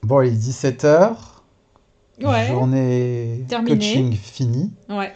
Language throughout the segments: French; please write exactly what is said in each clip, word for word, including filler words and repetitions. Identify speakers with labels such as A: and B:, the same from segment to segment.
A: Bon, il est dix-sept heures,
B: Ouais,
A: journée
B: terminé.
A: coaching finie,
B: Ouais,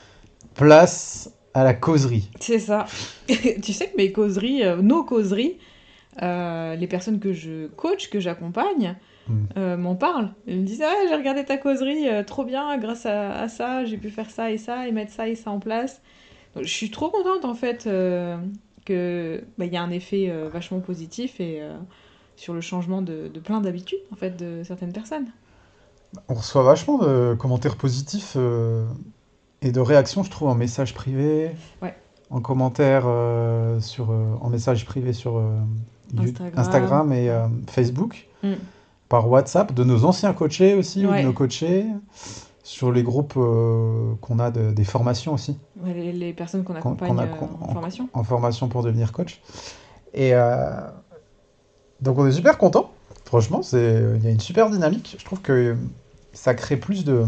A: place à la causerie.
B: c'est ça. Tu sais que mes causeries, euh, nos causeries, euh, les personnes que je coach, que j'accompagne,
A: Hmm.
B: euh, m'en parlent. Ils me disent: ah, j'ai regardé ta causerie, euh, trop bien, grâce à, à ça, j'ai pu faire ça et ça, et mettre ça et ça en place. Donc, je suis trop contente en fait euh, que bah, y a un effet euh, vachement positif et euh, sur le changement de, de plein d'habitudes en fait de certaines personnes.
A: On reçoit vachement de commentaires positifs euh, et de réactions, je trouve, en message privé,
B: Ouais,
A: en commentaire euh, sur, euh, en message privé sur euh, You-
B: Instagram.
A: Instagram et
B: Ouais.
A: euh, Facebook,
B: Mm.
A: par WhatsApp, de nos anciens coachés aussi ou de nos
B: Ouais.
A: coachés, sur les groupes euh, qu'on a de- des formations aussi,
B: Ouais, les, les personnes qu'on
A: qu'on qu'on
B: accompagne
A: a
B: euh,
A: con-
B: en
A: en,
B: formation.
A: en formation pour devenir coach. Et euh, donc on est super content. Franchement, c'est, il y a une super dynamique. Je trouve que ça crée plus de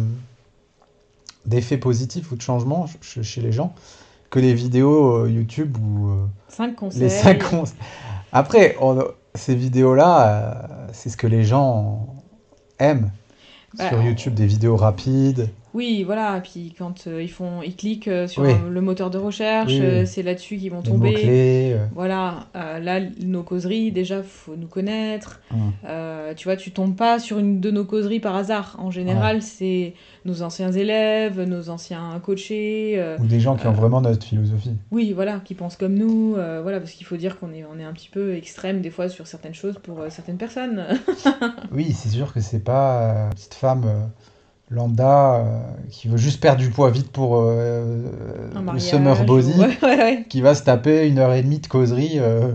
A: d'effets positifs ou de changements ch- chez les gens que les vidéos euh, YouTube ou euh,
B: Cinq
A: les cinq
B: conseils.
A: cons. Après, on- ces vidéos-là, euh, c'est ce que les gens aiment
B: Bah,
A: sur YouTube,
B: on-
A: des vidéos rapides.
B: oui, voilà. Et puis quand euh, ils font, ils cliquent euh, sur
A: Oui,
B: un- le moteur de recherche,
A: oui,
B: euh,
A: oui.
B: c'est là-dessus qu'ils vont
A: Les
B: tomber.
A: mots-clés. euh,
B: Voilà, euh, là, nos causeries, déjà, faut nous connaître.
A: hum,
B: Euh, tu vois, tu tombes pas sur une de nos causeries par hasard. En
A: ouais.
B: général, c'est nos anciens élèves, nos anciens coachés. euh,
A: Ou des gens qui ont
B: euh,
A: vraiment notre philosophie.
B: oui, voilà, qui pensent comme nous. Euh, voilà, parce qu'il faut dire qu'on est, on est un petit peu extrême des fois sur certaines choses pour euh, certaines personnes.
A: Oui, c'est sûr que c'est pas euh, une petite femme euh, lambda euh, qui veut juste perdre du poids vite pour euh,
B: Un
A: le summer
B: mariage ou...
A: body
B: Ouais, ouais, ouais.
A: qui va se taper une heure et demie de causerie euh,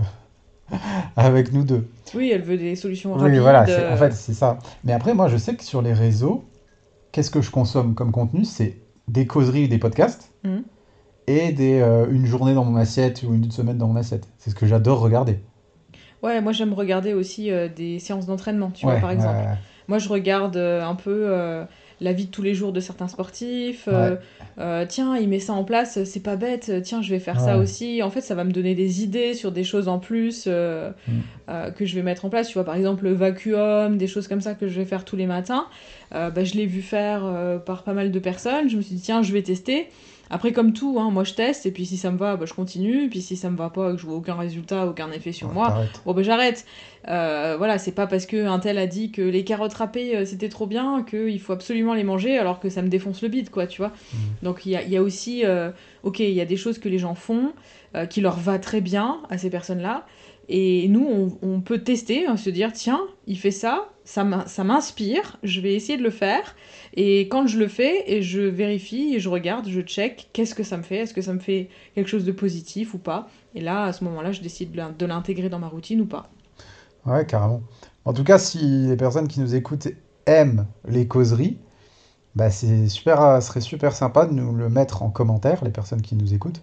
A: avec nous deux.
B: Oui, elle veut des solutions
A: Oui, voilà,
B: rapides.
A: c'est en
B: euh,
A: fait c'est ça. Mais après, moi, je sais que sur les réseaux, qu'est-ce que je consomme comme contenu? C'est des causeries, des podcasts
B: hmm.
A: et des euh, une journée dans mon assiette ou une semaine dans mon assiette. C'est ce que j'adore regarder.
B: Ouais, moi j'aime regarder aussi euh, des séances d'entraînement, tu vois,
A: Ouais,
B: par exemple.
A: euh,
B: Moi je regarde euh, un peu euh, la vie de tous les jours de certains sportifs.
A: ouais,
B: euh, euh, tiens, il met ça en place, c'est pas bête. Tiens, je vais faire ça
A: ouais.
B: aussi. En fait, ça va me donner des idées sur des choses en plus euh,
A: Mm.
B: euh, que je vais mettre en place. Tu vois, par exemple, le vacuum, des choses comme ça que je vais faire tous les matins. Euh, bah, je l'ai vu faire euh, par pas mal de personnes. Je me suis dit, tiens, je vais tester. Après, comme tout, hein, moi je teste, et puis si ça me va, bah, je continue. Et puis si ça me va pas, et que je vois aucun résultat, aucun effet sur
A: Ouais,
B: moi,
A: t'arrêtes.
B: bon, bah j'arrête. Euh, voilà, c'est pas parce qu'un tel a dit que les carottes râpées euh, c'était trop bien qu'il faut absolument les manger alors que ça me défonce le bide, quoi, tu vois.
A: Mm.
B: Donc il y a, il y a aussi, euh, ok, il y a des choses que les gens font, euh, qui leur va très bien à ces personnes-là. Et nous, on, on peut tester, hein, se dire, tiens, il fait ça, ça m'in- ça m'inspire, je vais essayer de le faire. Et quand je le fais, et je vérifie, et je regarde, je check, qu'est-ce que ça me fait? Est-ce que ça me fait quelque chose de positif ou pas? Et là, à ce moment-là, je décide de l'in- de l'intégrer dans ma routine ou pas.
A: Ouais, carrément. En tout cas, si les personnes qui nous écoutent aiment les causeries, bah c'est super, euh, ce serait super sympa de nous le mettre en commentaire, les personnes qui nous écoutent,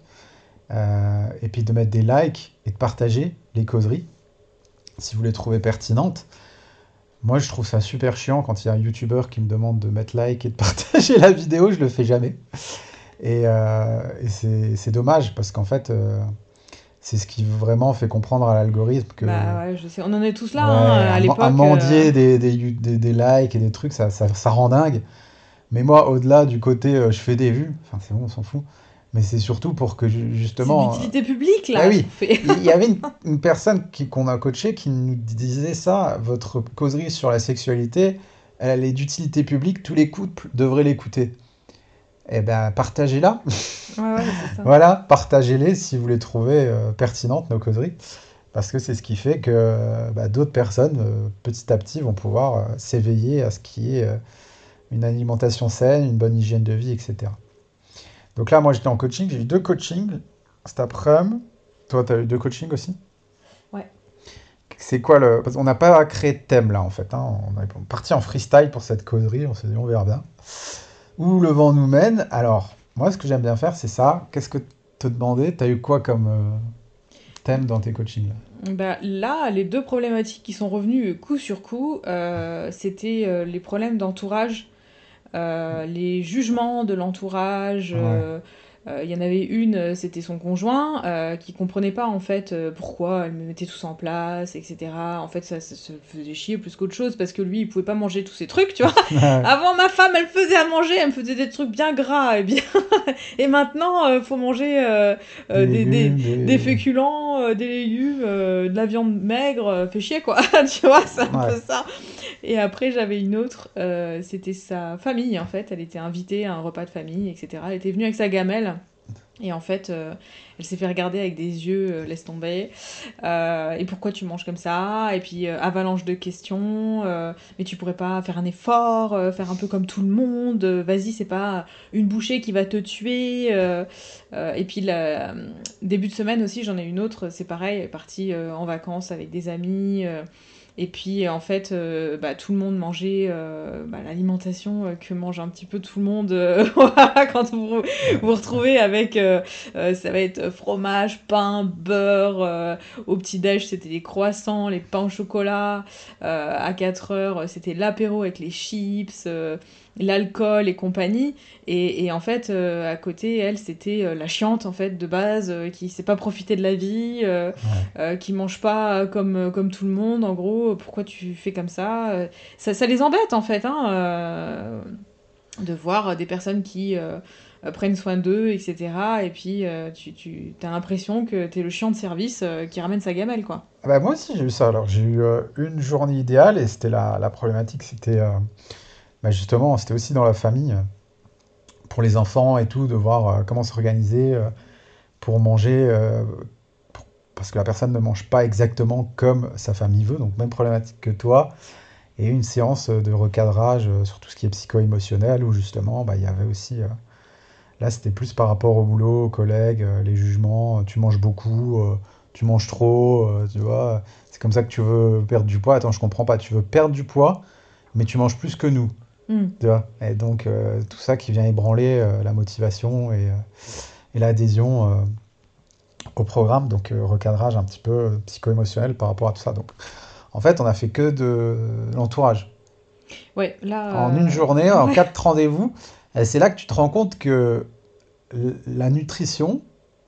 A: euh, et puis de mettre des likes et de partager les causeries si vous les trouvez pertinentes. Moi, je trouve ça super chiant quand il y a un YouTuber qui me demande de mettre like et de partager la vidéo, je le fais jamais. Et, euh, et c'est c'est dommage parce qu'en fait, euh, c'est ce qui vraiment fait comprendre à l'algorithme que
B: Bah ouais, je sais, on en est tous là, hein,
A: ouais,
B: à
A: à, men- à
B: l'époque. euh,
A: mendier des, des, you- des- des likes et des trucs, ça, ça, ça rend dingue. Mais moi, au-delà du côté euh, je fais des vues, enfin c'est bon, on s'en fout. Mais c'est surtout pour que ju-
B: C'est de
A: justement. euh,
B: l'utilité publique,
A: Bah
B: là, ce
A: oui,
B: qu'on fait.
A: il y avait une, une personne qui, qu'on a coachée qui nous disait ça, votre causerie sur la sexualité, elle est d'utilité publique, tous les couples devraient l'écouter. Eh ben, partagez-la.
B: Ouais, ouais, c'est ça.
A: Voilà, partagez-les si vous les trouvez euh, pertinentes, nos causeries. Parce que c'est ce qui fait que euh, bah, d'autres personnes, euh, petit à petit, vont pouvoir euh, s'éveiller à ce qui est euh, une alimentation saine, une bonne hygiène de vie, et cetera. Donc là, moi, j'étais en coaching, j'ai eu deux coachings cet après-midi. Toi, tu as eu deux coachings aussi?
B: Ouais.
A: C'est quoi le... Parce qu'on n'a pas créé de thème là en fait, hein. On est parti en freestyle pour cette causerie, on s'est dit on verra bien. Où le vent nous mène. Alors, moi ce que j'aime bien faire c'est ça. Qu'est-ce que te demander? T'as eu quoi comme euh, thème dans tes coachings là?
B: Bah, là, les deux problématiques qui sont revenues coup sur coup, euh, c'était euh, les problèmes d'entourage, euh, les jugements de l'entourage,
A: Ouais.
B: euh, Euh, Il y en avait une, euh, c'était son conjoint, euh, qui comprenait pas en fait euh, pourquoi elle me mettait tout ça en place, et cetera. En fait, ça, ça se faisait chier plus qu'autre chose parce que lui, il pouvait pas manger tous ces trucs, tu vois.
A: Ouais.
B: Avant, ma femme, elle faisait à manger, elle me faisait des trucs bien gras et bien. Et maintenant, euh, faut manger euh,
A: Des
B: euh, des, des,
A: légumes,
B: des
A: des...
B: féculents, euh, des légumes, euh, de la viande maigre, euh, fait chier quoi. Tu vois, c'est un
A: Ouais.
B: peu ça. Et après, j'avais une autre, euh, c'était sa famille en fait. Elle était invitée à un repas de famille, et cetera. Elle était venue avec sa gamelle. Et en fait, euh, elle s'est fait regarder avec des yeux, euh, laisse tomber. Euh, et pourquoi tu manges comme ça? Et puis, euh, avalanche de questions. Euh, mais tu pourrais pas faire un effort, euh, faire un peu comme tout le monde. Euh, vas-y, c'est pas une bouchée qui va te tuer. Euh, euh, et puis, la, début de semaine aussi, j'en ai une autre. C'est pareil, elle est partie euh, en vacances avec des amis. Euh, et puis en fait, euh, bah, tout le monde mangeait euh, bah, l'alimentation euh, que mange un petit peu tout le monde euh, voilà, quand vous vous vous retrouvez avec, euh, euh, ça va être fromage, pain, beurre. Euh, au petit-déj, c'était les croissants, les pains au chocolat. Euh, à quatre heures, c'était l'apéro avec les chips, euh, l'alcool et compagnie. Et, et en fait, euh, à côté, elle, c'était euh, la chiante en fait de base, euh, qui sait pas profiter de la vie. Euh,
A: Ouais.
B: euh, qui mangent pas comme, euh, comme tout le monde, en gros, pourquoi tu fais comme ça? Euh, ça, ça les embête en fait, hein, euh, de voir des personnes qui euh, euh, prennent soin d'eux, et cetera. Et puis euh, tu, tu as l'impression que t'es le chiant de service euh, qui ramène sa gamelle, quoi.
A: Ah bah, moi aussi, j'ai eu ça. Alors, j'ai eu euh, une journée idéale et c'était la, la problématique, c'était euh, bah, justement, c'était aussi dans la famille, euh, pour les enfants et tout, de voir euh, comment s'organiser euh, pour manger, euh, pour- parce que la personne ne mange pas exactement comme sa famille veut, donc même problématique que toi, et une séance euh, de recadrage euh, sur tout ce qui est psycho-émotionnel, où justement, bah, il y avait aussi, euh, là, c'était plus par rapport au boulot, aux collègues, euh, les jugements, euh, tu manges beaucoup, euh, tu manges trop, euh, tu vois, c'est comme ça que tu veux perdre du poids. Attends, je comprends pas, tu veux perdre du poids, mais tu manges plus que nous.
B: Mm.
A: Tu vois? Et donc, euh, tout ça qui vient ébranler euh, la motivation et, euh, et l'adhésion euh, au programme, donc euh, recadrage un petit peu euh, psycho-émotionnel par rapport à tout ça. Donc, en fait, on a fait que de l'entourage.
B: Ouais, là,
A: En une
B: euh,
A: journée, en
B: ouais.
A: quatre rendez-vous, et c'est là que tu te rends compte que l- la nutrition,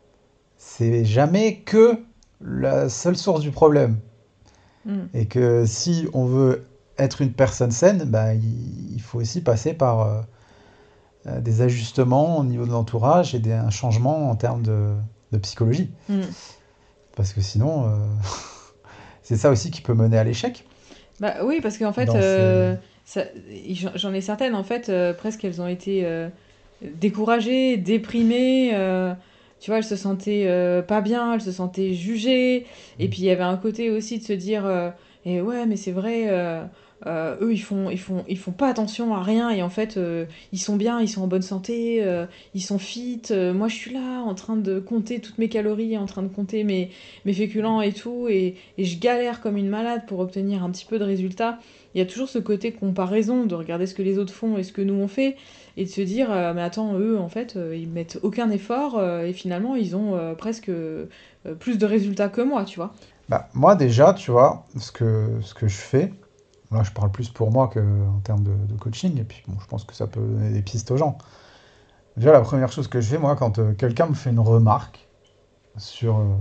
A: c'est jamais que la seule source du problème.
B: Mm.
A: Et que si on veut être une personne saine, bah, il, il faut aussi passer par euh, euh, des ajustements au niveau de l'entourage et des, un changement en termes de, de psychologie.
B: Mm.
A: Parce que sinon, euh, c'est ça aussi qui peut mener à l'échec
B: Bah oui, parce qu'en fait,
A: dans ces...
B: euh, ça- j'en j'en ai certaines, en fait, euh, presque elles ont été euh, découragées, déprimées. Euh, tu vois, elles se sentaient euh, pas bien, elles se sentaient jugées. Et puis il y avait un côté aussi de se dire, euh, et ouais, mais c'est vrai, euh, euh, eux ils font, ils font, ils font pas attention à rien. Et en fait, euh, ils sont bien, ils sont en bonne santé, euh, ils sont fit. Euh, moi, je suis là en train de compter toutes mes calories, en train de compter mes, mes féculents et tout. Et, et je galère comme une malade pour obtenir un petit peu de résultats. Il y a toujours ce côté comparaison, de regarder ce que les autres font et ce que nous on fait, et de se dire, euh, mais attends, eux, en fait, euh, ils mettent aucun effort, euh, et finalement, ils ont euh, presque euh, plus de résultats que moi, tu vois.
A: Bah, moi déjà, tu vois, ce que, ce que je fais, là je parle plus pour moi qu'en termes de, de coaching, et puis bon, je pense que ça peut donner des pistes aux gens. Déjà, la première chose que je fais, moi, quand euh, quelqu'un me fait une remarque sur euh,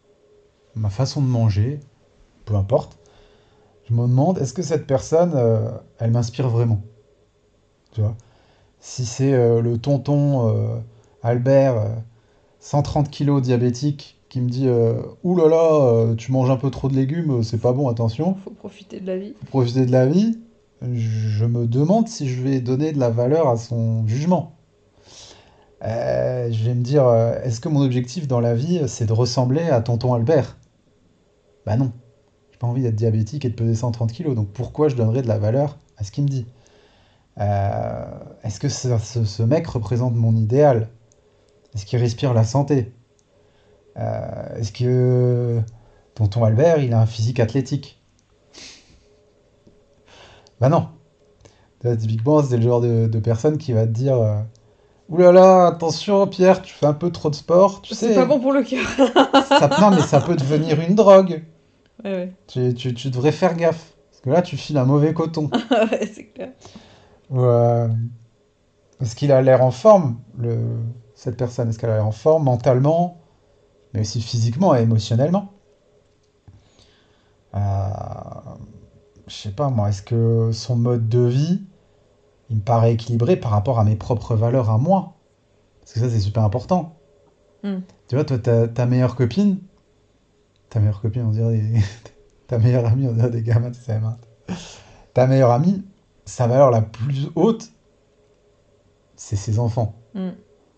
A: ma façon de manger, peu importe, je me demande, est-ce que cette personne, euh, elle m'inspire vraiment? Tu vois? Si c'est euh, le tonton euh, Albert, euh, cent trente kilos diabétique, qui me dit euh, ouh là là, euh, tu manges un peu trop de légumes, euh, c'est pas bon, attention,
B: Faut profiter de la vie.
A: faut profiter de la vie, je me demande si je vais donner de la valeur à son jugement. Euh, je vais me dire, euh, est-ce que mon objectif dans la vie, c'est de ressembler à tonton Albert? Bah non, j'ai pas envie d'être diabétique et de peser cent trente kilos, donc pourquoi je donnerais de la valeur à ce qu'il me dit? Euh, Est-ce que ce, ce- ce mec représente mon idéal? Est-ce qu'il respire la santé? Euh, Est-ce que tonton Albert, il a un physique athlétique? Bah non. Là, typiquement, c'est le genre de, de personne qui va te dire euh, ouh là là, attention Pierre, tu fais un peu trop de sport, tu
B: C'est pas
A: sais,
B: bon pour le cœur.
A: ça, non mais ça peut devenir une drogue.
B: Ouais, ouais.
A: Tu, tu- tu devrais faire gaffe. Parce que là, tu files un mauvais coton.
B: Ouais, c'est clair.
A: Ou, euh, est-ce qu'il a l'air en forme, le, cette personne? Est-ce qu'elle est en forme mentalement, mais aussi physiquement et émotionnellement? Euh, je sais pas moi, est-ce que son mode de vie, il me paraît équilibré par rapport à mes propres valeurs à moi? Parce que ça, c'est super important.
B: Hmm.
A: Tu vois, toi, ta, ta meilleure copine, ta meilleure copine, on dirait des- ta meilleure amie, on dirait des gamins de C M un. Ta meilleure amie, sa valeur la plus haute, c'est ses enfants.
B: Hmm.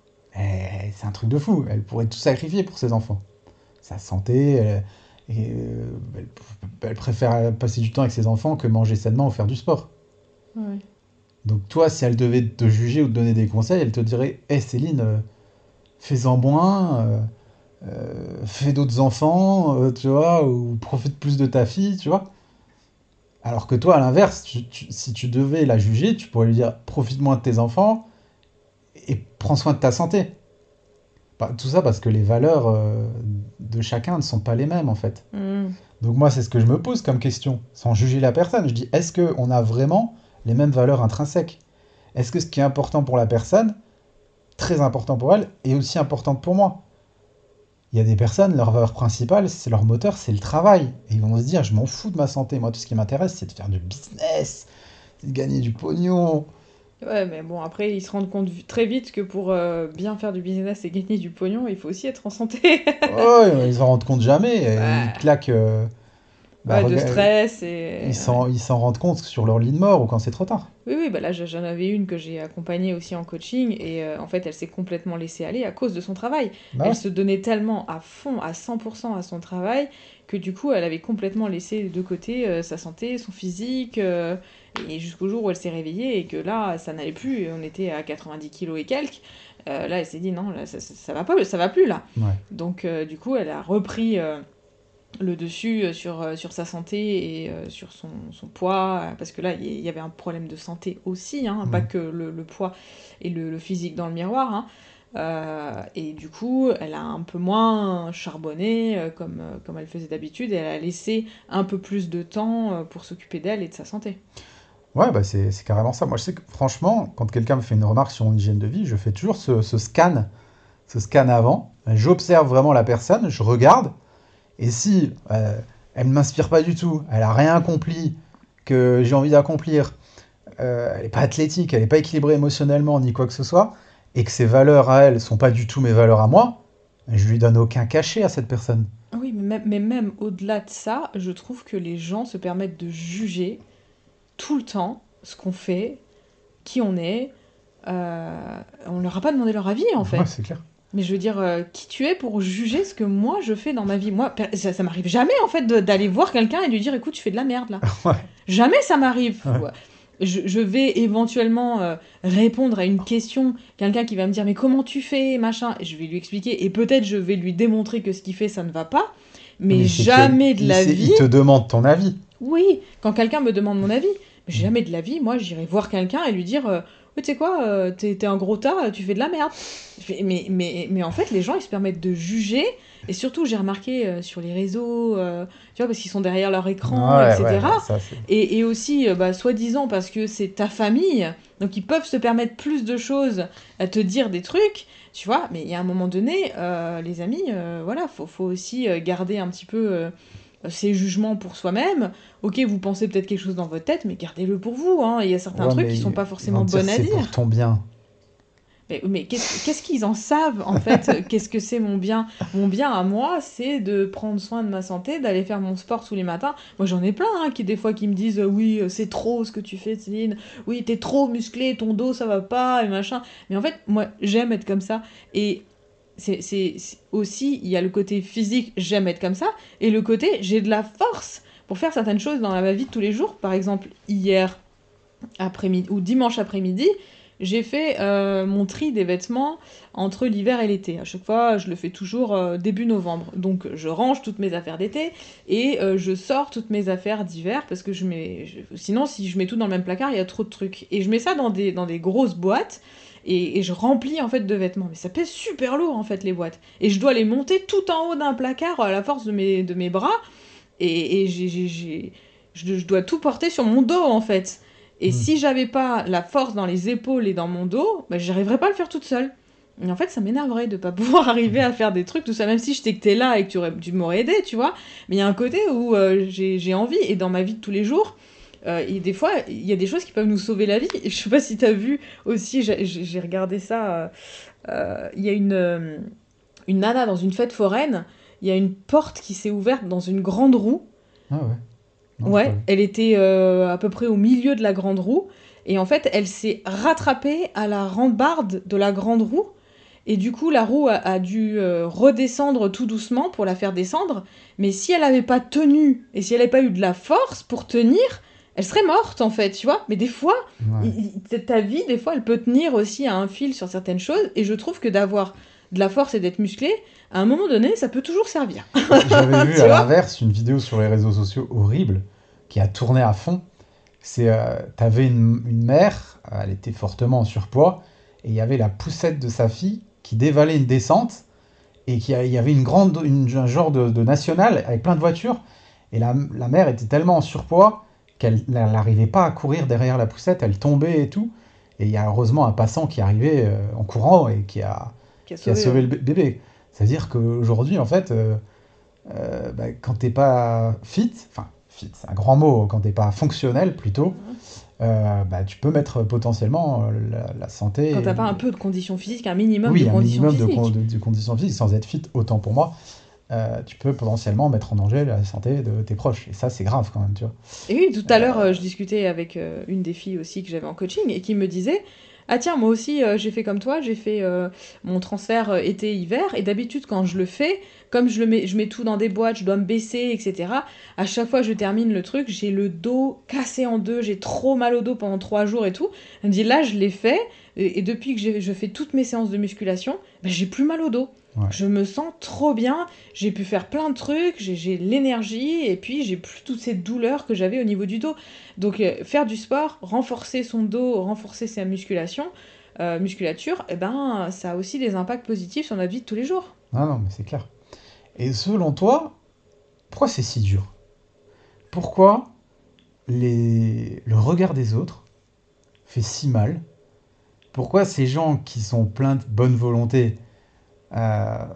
A: Et c'est un truc de fou. Elle pourrait tout sacrifier pour ses enfants. Sa santé, elle, et, euh, elle, elle préfère passer du temps avec ses enfants que manger sainement ou faire du sport.
B: Ouais.
A: Donc toi, si elle devait te juger ou te donner des conseils, elle te dirait, hé Céline, euh, fais-en moins, euh, euh, fais d'autres enfants, euh, tu vois, ou profite plus de ta fille, tu vois. Alors que toi, à l'inverse, tu- tu- si tu devais la juger, tu pourrais lui dire, profite moins de tes enfants et prends soin de ta santé. Bah, tout ça parce que les valeurs euh, de chacun ne sont pas les mêmes, en fait.
B: Hmm.
A: Donc moi, c'est ce que je me pose comme question, sans juger la personne. Je dis, est-ce qu'on a vraiment les mêmes valeurs intrinsèques? Est-ce que ce qui est important pour la personne, très important pour elle, est aussi important pour moi? Il y a des personnes, leur valeur principale, c'est leur moteur, c'est le travail. Et ils vont se dire, je m'en fous de ma santé. Moi, tout ce qui m'intéresse, c'est de faire du business, c'est de gagner du pognon.
B: Ouais, mais bon, après, ils se rendent compte vi- très vite que pour euh, bien faire du business et gagner du pognon, il faut aussi être en santé.
A: Oh, ils s'en rendent compte jamais. Et ils
B: Ouais,
A: claquent. euh, bah,
B: ouais, de
A: rega-
B: stress
A: ils
B: et... ouais.
A: s'en, ils s'en rendent compte sur leur lit de mort ou quand c'est trop tard.
B: Oui, oui, bah là, je- j'en avais une que j'ai accompagnée aussi en coaching et euh, en fait, elle s'est complètement laissée aller à cause de son travail.
A: Bah
B: Elle
A: ouais.
B: se donnait tellement à fond, à cent pour cent à son travail, que du coup, elle avait complètement laissé de côté euh, sa santé, son physique, euh, et jusqu'au jour où elle s'est réveillée et que là, ça n'allait plus, et on était à quatre-vingt-dix kilos et quelques. Euh, là, elle s'est dit non, là, ça, ça, ça va pas, ça va plus là.
A: Ouais.
B: Donc, euh, du coup, elle a repris euh, le dessus euh, sur, euh, sur sa santé et euh, sur son, son poids, euh, parce que là, il y avait un problème de santé aussi, hein, pas
A: Mm.
B: que le, le poids et le, le physique dans le miroir. Hein. Euh, et du coup, elle a un peu moins charbonné euh, comme, euh, comme elle faisait d'habitude, et elle a laissé un peu plus de temps euh, pour s'occuper d'elle et de sa santé.
A: Ouais, bah c'est c'est carrément ça. Moi, je sais que franchement, quand quelqu'un me fait une remarque sur mon hygiène de vie, je fais toujours ce, ce scan, ce scan avant. J'observe vraiment la personne, je regarde, et si euh, elle ne m'inspire pas du tout, elle a rien accompli que j'ai envie d'accomplir, euh, elle n'est pas athlétique, elle n'est pas équilibrée émotionnellement ni quoi que ce soit, et que ses valeurs à elle sont pas du tout mes valeurs à moi, je lui donne aucun cachet à cette personne.
B: Oui, mais même, mais même au-delà de ça, je trouve que les gens se permettent de juger tout le temps ce qu'on fait, qui on est. Euh, on leur a pas demandé leur avis en
A: Ouais,
B: fait.
A: c'est clair.
B: Mais je veux dire, euh, qui tu es pour juger ce que moi je fais dans ma vie? Moi, per- ça, ça m'arrive jamais en fait de- d'aller voir quelqu'un et de lui dire écoute, tu fais de la merde là.
A: Ouais,
B: Jamais ça m'arrive.
A: ouais.
B: Ouais. Je, je vais éventuellement euh, répondre à une question, quelqu'un qui va me dire mais comment tu fais, machin, et je vais lui expliquer et peut-être je vais lui démontrer que ce qu'il fait ça ne va pas, mais
A: Mais c'est qu'il
B: jamais de
A: il,
B: la
A: c'est-
B: vie.
A: il te demande ton avis.
B: Oui, quand quelqu'un me demande mon avis, mais
A: Mm.
B: jamais de la vie, moi j'irai voir quelqu'un et lui dire euh, ouais, tu sais quoi, euh, t'es t'es un gros tas, tu fais de la merde. Je fais, Mais, mais, mais en fait, les gens ils se permettent de juger, et surtout j'ai remarqué euh, sur les réseaux, euh, tu vois, parce qu'ils sont derrière leur écran,
A: Ouais, ouais,
B: et cetera.
A: ouais, ça c'est.
B: Et, et aussi, euh, bah, soi-disant, parce que c'est ta famille, donc ils peuvent se permettre plus de choses à te dire des trucs, tu vois, mais il y a un moment donné, euh, les amis, euh, voilà, faut, faut aussi euh, garder un petit peu euh, ses jugements pour soi-même. Ok, vous pensez peut-être quelque chose dans votre tête, mais gardez-le pour vous, hein. Il y a certains
A: Ouais,
B: trucs qui sont
A: mais
B: pas
A: ils vont
B: forcément
A: te dire
B: bonnes à
A: c'est pour
B: dire.
A: ton bien.
B: Mais, mais qu'est-ce qu'est-ce qu'ils en savent, en fait? Qu'est-ce que c'est mon bien? Mon bien à moi, c'est de prendre soin de ma santé, d'aller faire mon sport tous les matins. Moi, j'en ai plein, hein, qui des fois qui me disent euh, oui, euh, c'est trop ce que tu fais, Céline. Oui, t'es trop musclé, ton dos, ça va pas, et machin. Mais en fait, moi, j'aime être comme ça. Et c'est c'est- c'est aussi, il y a le côté physique, j'aime être comme ça, et le côté, j'ai de la force pour faire certaines choses dans ma vie de tous les jours. Par exemple, hier après-midi ou dimanche après-midi, j'ai fait euh, mon tri des vêtements entre l'hiver et l'été. À chaque fois, je le fais toujours euh, début novembre. Donc, je range toutes mes affaires d'été et euh, je sors toutes mes affaires d'hiver parce que je mets. je- Sinon, si je mets tout dans le même placard, il y a trop de trucs. Et je mets ça dans des, dans des grosses boîtes et, et je remplis en fait de vêtements. Mais ça pèse super lourd en fait les boîtes. Et je dois les monter tout en haut d'un placard à la force de mes, de mes bras. Et, et j'ai, j'ai- j'ai- je, je dois tout porter sur mon dos en fait. Et
A: Mm.
B: si j'avais pas la force dans les épaules et dans mon dos, bah, j'arriverais pas à le faire toute seule. Et en fait, ça m'énerverait de pas pouvoir arriver à faire des trucs, tout ça, même si je sais que t'es là et que tu, aurais, tu m'aurais aidé, tu vois. Mais il y a un côté où euh, j'ai, j'ai envie, et dans ma vie de tous les jours, euh, et des fois, il y a des choses qui peuvent nous sauver la vie. Et je sais pas si t'as vu aussi, j'ai, j'ai j'ai regardé ça, euh, euh, il y a une, euh, une nana dans une fête foraine, il y a une porte qui s'est ouverte dans une grande roue.
A: Ah ouais, non, j'ai pas
B: Ouais,
A: vu.
B: elle était euh, à peu près au milieu de la grande roue. Et en fait, elle s'est rattrapée à la rambarde de la grande roue. Et du coup, la roue a, a dû euh, redescendre tout doucement pour la faire descendre. Mais si elle n'avait pas tenu, et si elle n'avait pas eu de la force pour tenir, elle serait morte en fait, tu vois. Mais des fois,
A: Ouais.
B: il- il- ta vie, des fois, elle peut tenir aussi à un fil sur certaines choses. Et je trouve que d'avoir de la force et d'être musclé, à un moment donné, ça peut toujours servir.
A: Bah, j'avais vu
B: Tu
A: à
B: vois?
A: l'inverse une vidéo sur les réseaux sociaux horrible qui a tourné à fond. C'est, euh, t'avais une, une mère, euh, elle était fortement en surpoids, et il y avait la poussette de sa fille qui dévalait une descente, et qui, il y avait une grande, une- un genre de, de nationale avec plein de voitures, et la, la mère était tellement en surpoids qu'elle n'arrivait pas à courir derrière la poussette, elle tombait et tout, et il y a heureusement un passant qui est arrivé euh, en courant et qui a,
B: Qui a
A: qui a
B: sauvé,
A: sauvé
B: ouais.
A: le bé- bébé. C'est-à-dire qu'aujourd'hui, en fait, euh, euh, bah, quand t'es pas fit, enfin fit, c'est un grand mot, quand t'es pas fonctionnel plutôt, euh, bah, tu peux mettre potentiellement euh, la, la
B: Quand
A: santé,
B: t'as
A: et
B: pas un
A: le-
B: peu de conditions physiques, un minimum de
A: oui, un
B: conditions
A: minimum de, con-
B: physiques.
A: de- de conditions physiques, sans être fit autant pour moi, euh, tu peux potentiellement mettre en danger la santé de tes proches. Et ça, c'est grave quand même, tu vois.
B: Et oui, tout à l'heure, euh, je discutais avec euh, une des filles aussi que j'avais en coaching et qui me disait, ah tiens, moi aussi, euh, j'ai fait comme toi, j'ai fait euh, mon transfert euh, été-hiver, et d'habitude, quand je le fais, comme je, le mets, je mets tout dans des boîtes, je dois me baisser, et cetera, à chaque fois que je termine le truc, j'ai le dos cassé en deux, j'ai trop mal au dos pendant trois jours et tout. Elle me dit, là, je l'ai fait, et, et depuis que j'ai- je fais toutes mes séances de musculation, ben, j'ai plus mal au dos.
A: Ouais.
B: Je me sens trop bien, j'ai pu faire plein de trucs, j'ai j'ai l'énergie, et puis j'ai plus toutes ces douleurs que j'avais au niveau du dos. Donc euh, faire du sport, renforcer son dos, renforcer sa musculation, euh, musculature, eh ben, ça a aussi des impacts positifs sur notre vie de tous les jours.
A: Non, non, mais c'est clair. Et selon toi, pourquoi c'est si dur? Pourquoi les... le regard des autres fait si mal? Pourquoi ces gens qui sont pleins de bonne volonté, euh,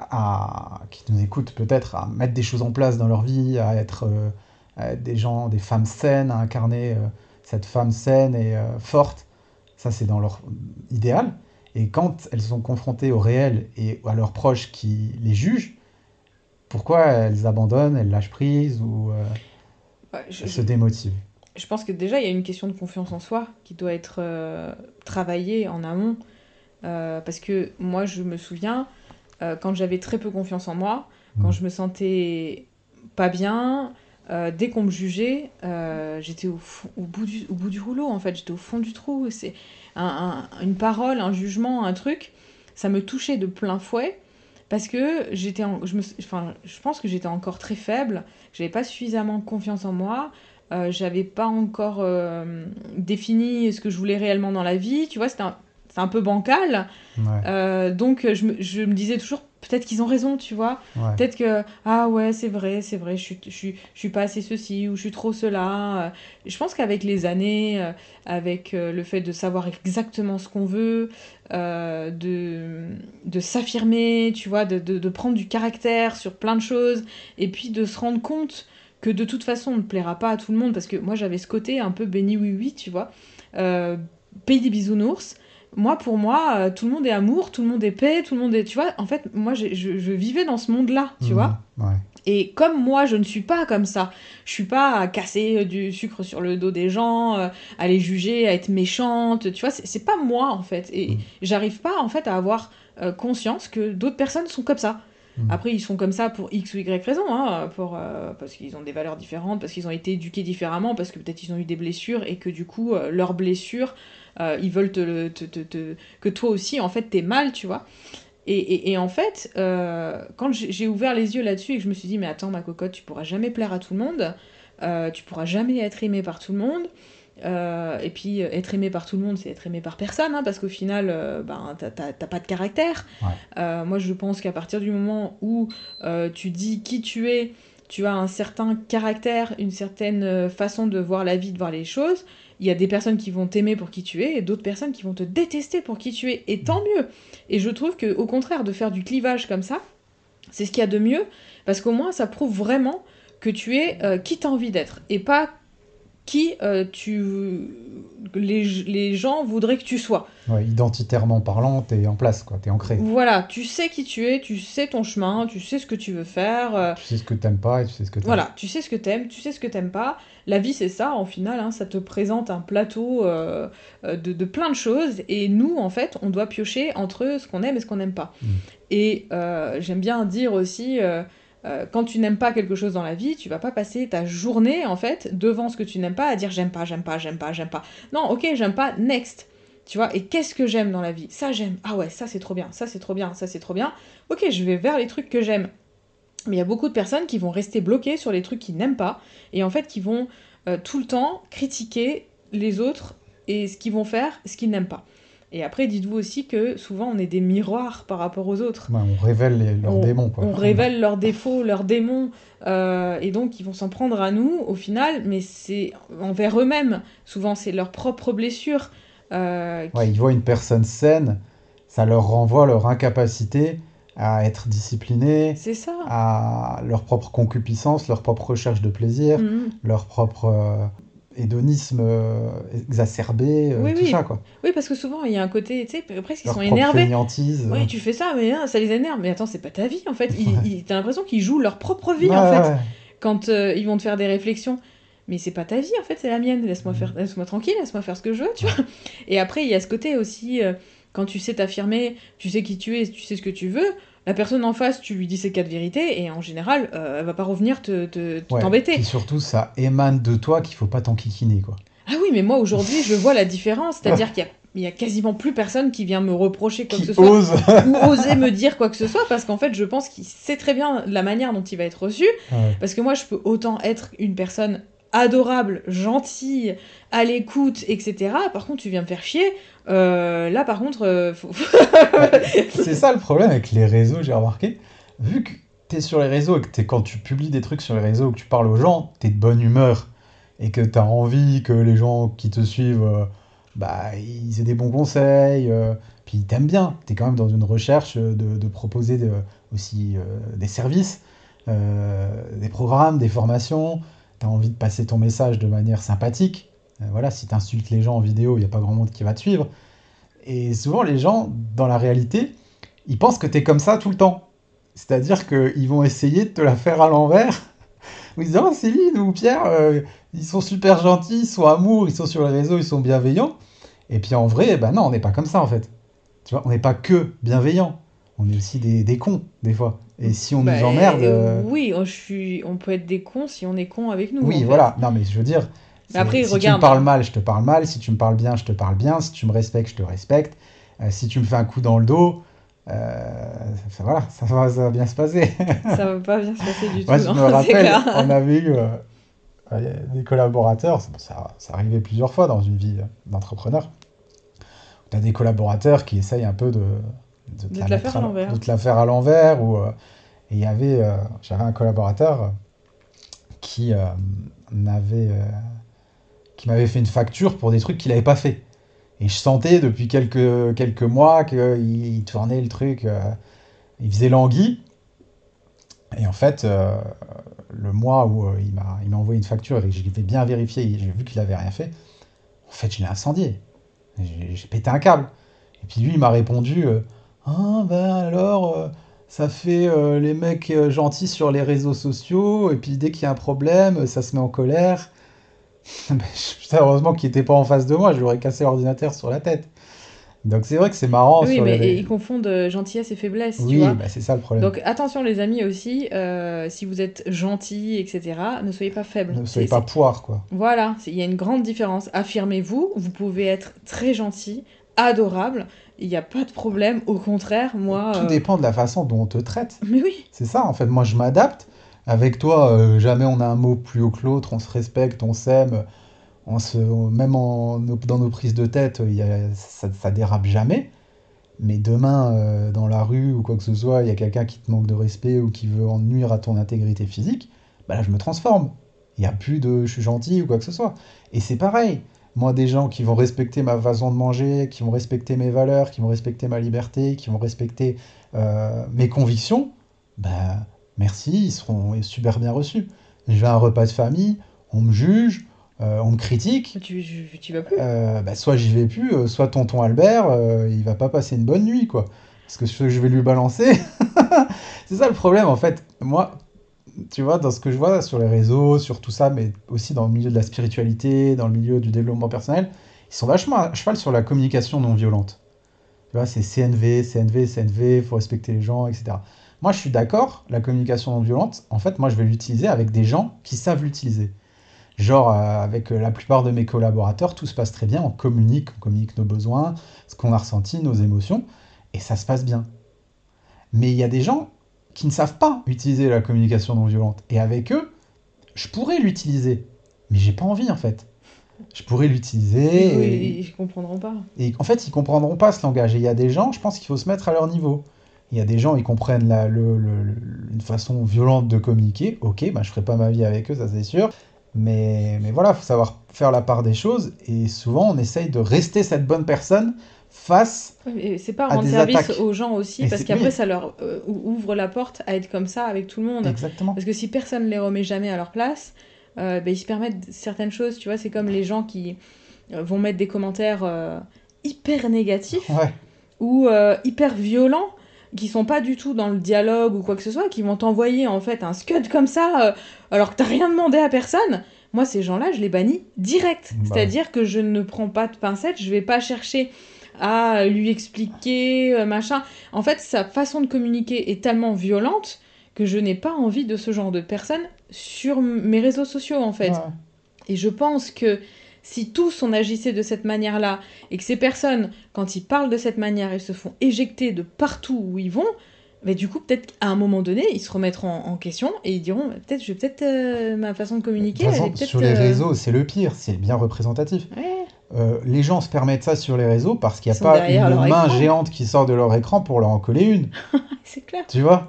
A: à, qui nous écoutent peut-être, à mettre des choses en place dans leur vie, à être, euh, à être des gens, des femmes saines, à incarner euh, cette femme saine et euh, forte, ça c'est dans leur idéal. Et quand elles sont confrontées au réel et à leurs proches qui les jugent, pourquoi elles abandonnent, elles lâchent prise ou euh,
B: Ouais, je,
A: elles
B: je-
A: se démotivent?
B: je pense que déjà, il y a une question de confiance en soi qui doit être euh, travaillée en amont. Euh, parce que moi, je me souviens, euh, quand j'avais très peu confiance en moi, quand
A: Mm.
B: je me sentais pas bien, euh, dès qu'on me jugeait, euh, j'étais au, fond- au bout du, au bout du rouleau, en fait, j'étais au fond du trou. C'est un- un- une parole, un jugement, un truc, ça me touchait de plein fouet parce que j'étais, en- je me, enfin, je pense que j'étais encore très faible, que j'avais pas suffisamment confiance en moi. Euh, j'avais pas encore euh, défini ce que je voulais réellement dans la vie, tu vois, c'était un, c'est un peu bancal.
A: Ouais,
B: Euh, donc je me, je me disais toujours, peut-être qu'ils ont raison, tu vois.
A: ouais.
B: Peut-être que, ah ouais, c'est vrai, c'est vrai, je suis, je suis, je suis pas assez ceci ou je suis trop cela. Euh, Je pense qu'avec les années, euh, avec euh, le fait de savoir exactement ce qu'on veut, euh, de, de s'affirmer, tu vois, de, de, de prendre du caractère sur plein de choses, et puis de se rendre compte que de toute façon on ne plaira pas à tout le monde, parce que moi j'avais ce côté un peu béni oui oui, tu vois. Euh, pays des bisounours. Moi, pour moi, euh, tout le monde est amour, tout le monde est paix, tout le monde est... Tu vois, en fait, moi, j'ai- je, je vivais dans ce monde-là, tu
A: Mhm.
B: vois.
A: Ouais.
B: Et comme moi, je ne suis pas comme ça, je suis pas à casser euh, du sucre sur le dos des gens, euh, à les juger, à être méchante, tu vois, c'est c'est pas moi, en fait. Et
A: Mm.
B: j'arrive pas, en fait, à avoir euh, conscience que d'autres personnes sont comme ça.
A: Mm.
B: Après, ils sont comme ça pour X ou Y raison, hein, pour, euh, parce qu'ils ont des valeurs différentes, parce qu'ils ont été éduqués différemment, parce que peut-être ils ont eu des blessures et que du coup, euh, leurs blessures, euh, ils veulent te, le- te, te- te- que toi aussi, en fait, t'es mal, tu vois. Et, et- et en fait, euh, quand j'ai j'ai ouvert les yeux là-dessus et que je me suis dit, mais attends, ma cocotte, tu pourras jamais plaire à tout le monde, euh, tu pourras jamais être aimé par tout le monde. Euh, et puis, euh, être aimé par tout le monde, c'est être aimé par personne, hein, parce qu'au final, euh, ben, t'as t'as- t'as pas de caractère.
A: Ouais.
B: Euh, moi, je pense qu'à partir du moment où euh, tu dis qui tu es, tu as un certain caractère, une certaine euh, façon de voir la vie, de voir les choses, il y a des personnes qui vont t'aimer pour qui tu es et d'autres personnes qui vont te détester pour qui tu es. Et tant mieux. Et je trouve que, au contraire, de faire du clivage comme ça, c'est ce qu'il y a de mieux, parce qu'au moins, ça prouve vraiment que tu es euh, qui t'as envie d'être, et pas qui euh, tu... les, les gens voudraient que tu sois.
A: Ouais, identitairement parlant, t'es en place, quoi, t'es ancré.
B: Voilà, tu sais qui tu es, tu sais ton chemin, tu sais ce que tu veux faire. euh,
A: Tu sais ce que t'aimes pas et tu sais ce que t'aimes.
B: Voilà, tu sais ce que t'aimes, tu sais ce que t'aimes pas. La vie, c'est ça, en final, hein, ça te présente un plateau euh, euh, de, de plein de choses, et nous, en fait, on doit piocher entre ce qu'on aime et ce qu'on n'aime pas.
A: Mm.
B: Et euh, j'aime bien dire aussi, euh, euh, quand tu n'aimes pas quelque chose dans la vie, tu vas pas passer ta journée, en fait, devant ce que tu n'aimes pas, à dire j'aime pas, j'aime pas, j'aime pas, j'aime pas. Non, ok, j'aime pas, next. Tu vois, et qu'est-ce que j'aime dans la vie? Ça, j'aime. Ah ouais, ça, c'est trop bien, ça, c'est trop bien, ça, c'est trop bien. Ok, je vais vers les trucs que j'aime. Mais il y a beaucoup de personnes qui vont rester bloquées sur les trucs qu'ils n'aiment pas, et en fait qui vont euh, tout le temps critiquer les autres et ce qu'ils vont faire, ce qu'ils n'aiment pas. Et après, dites-vous aussi que souvent on est des miroirs par rapport aux autres.
A: Ouais, on révèle les- leurs
B: On,
A: démons, quoi.
B: on révèle leurs défauts, leurs démons, euh, et donc ils vont s'en prendre à nous au final, mais c'est envers eux-mêmes. Souvent c'est leurs propres blessures. euh,
A: Ouais,
B: qui...
A: ils voient une personne saine, ça leur renvoie leur incapacité à être disciplinés,
B: C'est ça.
A: à leur propre concupiscence, leur propre recherche de plaisir,
B: Mhm.
A: leur propre euh, hédonisme euh, exacerbé, euh,
B: Oui,
A: tout ça,
B: oui.
A: quoi.
B: Oui, parce que souvent il y a un côté, tu sais, presque ils
A: Leur
B: sont
A: propre
B: énervés.
A: fainéantise. euh.
B: Ouais, tu fais ça, mais hein, ça les énerve. Mais attends, c'est pas ta vie en fait. Ils,
A: Ouais.
B: ils- t'as l'impression qu'ils jouent leur propre
A: Ouais,
B: vie en fait.
A: ouais.
B: Quand euh, ils vont te faire des réflexions. Mais c'est pas ta vie en fait, c'est la mienne. Laisse-moi faire,
A: Mm.
B: laisse-moi tranquille, laisse-moi faire ce que je veux, tu
A: Ouais.
B: vois. Et après, il y a ce côté aussi, euh, quand tu sais t'affirmer, tu sais qui tu es, tu sais ce que tu veux. La personne en face, tu lui dis ses quatre vérités, et en général, euh, elle va pas revenir te, te- te-
A: Ouais.
B: t'embêter.
A: Puis surtout, ça émane de toi qu'il faut pas t'enquiquiner, quoi.
B: Ah oui, mais moi aujourd'hui, je vois la différence, c'est-à-dire qu'il y a, il y a quasiment plus personne qui vient me reprocher quoi que
A: Qui
B: ce soit,
A: ose.
B: ou oser me dire quoi que ce soit, parce qu'en fait, je pense qu'il sait très bien la manière dont il va être reçu,
A: Ouais.
B: parce que moi, je peux autant être une personne adorable, gentille, à l'écoute, et cetera. Par contre, tu viens me faire chier, euh, là, par contre, euh, faut...
A: Bah, c'est ça le problème avec les réseaux, j'ai remarqué. Vu que t'es sur les réseaux et que t'es, quand tu publies des trucs sur les réseaux, que tu parles aux gens, t'es de bonne humeur et que t'as envie que les gens qui te suivent, euh, bah, ils aient des bons conseils, euh, puis ils t'aiment bien. T'es quand même dans une recherche de, de proposer de- aussi euh, des services, euh, des programmes, des formations. T'as envie de passer ton message de manière sympathique. Euh, voilà, si t'insultes les gens en vidéo, il n'y a pas grand monde qui va te suivre. Et souvent, les gens, dans la réalité, ils pensent que tu es comme ça tout le temps. C'est-à-dire qu'ils vont essayer de te la faire à l'envers. Ils disent, oh, Céline ou Pierre, euh, ils sont super gentils, ils sont amour, ils sont sur les réseaux, ils sont bienveillants. Et puis en vrai, ben non, on n'est pas comme ça en fait. Tu vois, on n'est pas que bienveillants. On est aussi des, des cons, des fois. Et si on
B: Bah,
A: nous emmerde... euh,
B: oui, je suis... on peut être des cons si on est con avec nous, en
A: Oui,
B: fait.
A: voilà. Non, mais je veux dire,
B: Mais
A: c'est-
B: après,
A: si tu me
B: regarde,
A: parles
B: hein.
A: mal, je te parle mal. Si tu me parles bien, je te parle bien. Si tu me respectes, je te respecte. Euh, si tu me fais un coup dans le dos, euh, ça, voilà, ça va, ça va bien se passer.
B: Ça va pas bien se passer du tout,
A: Moi, je
B: hein,
A: me
B: c'est
A: rappelle,
B: clair.
A: on avait eu euh, euh, des collaborateurs, ça, ça, ça arrivait plusieurs fois dans une vie d'entrepreneur. Tu as des collaborateurs qui essayent un peu de, de te
B: De
A: la
B: te la
A: mettre
B: faire à
A: à, l- de
B: l'envers.
A: te la faire à l'envers. Ou, euh, et il y avait, euh, j'avais un collaborateur qui euh, m'avait euh, qui m'avait fait une facture pour des trucs qu'il n'avait pas fait. Et je sentais depuis quelques, quelques mois qu'il il tournait le truc, euh, il faisait l'anguille. Et en fait, euh, le mois où euh, il m'a il m'a envoyé une facture et que je l'ai bien vérifié et j'ai vu qu'il avait rien fait, en fait, je l'ai incendié. J'ai j'ai pété un câble. Et puis lui, il m'a répondu euh, ah ben alors, euh, ça fait euh, les mecs euh, gentils sur les réseaux sociaux, et puis dès qu'il y a un problème, ça se met en colère. Ben, putain, heureusement qu'il n'était pas en face de moi, je lui aurais cassé l'ordinateur sur la tête. Donc c'est vrai que c'est marrant
B: Oui,
A: sur les...
B: mais et
A: ré-
B: ils confondent euh, gentillesse et faiblesse, tu
A: Oui,
B: vois.
A: bah c'est ça le problème.
B: Donc attention les amis aussi, euh, si vous êtes gentils, et cetera, ne soyez pas faibles.
A: Ne
B: C'est,
A: soyez pas
B: c'est-
A: poire, quoi.
B: Voilà, c'est- il y a une grande différence. Affirmez-vous, vous pouvez être très gentil, adorable, il n'y a pas de problème. Au contraire, moi...
A: Tout
B: euh,
A: dépend de la façon dont on te traite.
B: Mais oui,
A: C'est ça, en fait. Moi, je m'adapte. Avec toi, euh, jamais on a un mot plus haut que l'autre, on se respecte, on s'aime, on se... même en... dans nos prises de tête, il y a... ça, ça dérape jamais. Mais demain, euh, dans la rue ou quoi que ce soit, il y a quelqu'un qui te manque de respect ou qui veut en nuire à ton intégrité physique, bah là, je me transforme. Il n'y a plus de je suis gentil ou quoi que ce soit. Et c'est pareil. Moi, des gens qui vont respecter ma façon de manger, qui vont respecter mes valeurs, qui vont respecter ma liberté, qui vont respecter euh, mes convictions, bah merci, ils seront super bien reçus. Je vais à un repas de famille, on me juge, euh, on me critique,
B: Tu, tu, tu vas plus?
A: euh, bah, soit j'y vais plus, euh, soit tonton Albert, euh, il va pas passer une bonne nuit, quoi. Parce que ce que je vais lui balancer, c'est ça le problème, en fait. Moi, tu vois, dans ce que je vois sur les réseaux, sur tout ça, mais aussi dans le milieu de la spiritualité, dans le milieu du développement personnel, ils sont vachement à cheval sur la communication non violente. Tu vois, c'est C N V, C N V, C N V, il faut respecter les gens, et cetera. Moi, je suis d'accord, la communication non violente, en fait, moi, je vais l'utiliser avec des gens qui savent l'utiliser. Genre, euh, avec euh, la plupart de mes collaborateurs, tout se passe très bien, on communique, on communique nos besoins, ce qu'on a ressenti, nos émotions, et ça se passe bien. Mais il y a des gens qui ne savent pas utiliser la communication non violente. Et avec eux, je pourrais l'utiliser, mais j'ai pas envie en fait. Je pourrais
B: Ils, co-
A: l'utiliser et,
B: ils, ils comprendront pas.
A: et en fait, ils comprendront pas ce langage. Et il y a des gens, je pense qu'il faut se mettre à leur niveau. Il y a des gens, ils comprennent la, le, le- le- une façon violente de communiquer. Ok, bah, je ferai pas ma vie avec eux, ça c'est sûr. Mais, mais voilà, il faut savoir faire la part des choses. Et souvent, on essaye de rester cette bonne personne face
B: Ouais, mais c'est pas
A: à
B: rendre
A: des
B: service
A: attaques.
B: aux gens aussi,
A: Et
B: parce
A: c'est
B: qu'après,
A: oui,
B: ça leur euh, ou- ouvre la porte à être comme ça avec tout le monde.
A: exactement.
B: Parce que si personne les remet jamais à leur place, euh, ben, ils se permettent certaines choses. Tu vois, c'est comme les gens qui euh, vont mettre des commentaires euh, hyper négatifs
A: Ouais,
B: ou euh, hyper violents, qui sont pas du tout dans le dialogue ou quoi que ce soit, qui vont t'envoyer en fait un scud comme ça, euh, alors que t'as rien demandé à personne. Moi, ces gens-là, je les bannis direct.
A: bah ouais.
B: C'est-à-dire que je ne prends pas de pincettes, je vais pas chercher à lui expliquer, euh, machin. En fait, sa façon de communiquer est tellement violente que je n'ai pas envie de ce genre de personne sur mes réseaux sociaux, en fait.
A: Ouais.
B: Et je pense que si tous on agissait de cette manière-là, et que ces personnes, quand ils parlent de cette manière, ils se font éjecter de partout où ils vont, mais du coup, peut-être qu'à un moment donné, ils se remettront en, en question et ils diront, bah, peut-être, je vais peut-être euh, ma façon de
A: Mais de toute
B: communiquer, elle est
A: façon, sur
B: peut-être,
A: les
B: euh,
A: réseaux, c'est le pire, c'est bien représentatif.
B: ouais,
A: Euh, les gens se permettent ça sur les réseaux parce qu'il
B: ils
A: n'y a
B: sont
A: pas
B: derrière
A: une
B: leur
A: main
B: écran.
A: géante qui sort de leur écran pour leur en coller une.
B: C'est clair.
A: Tu vois?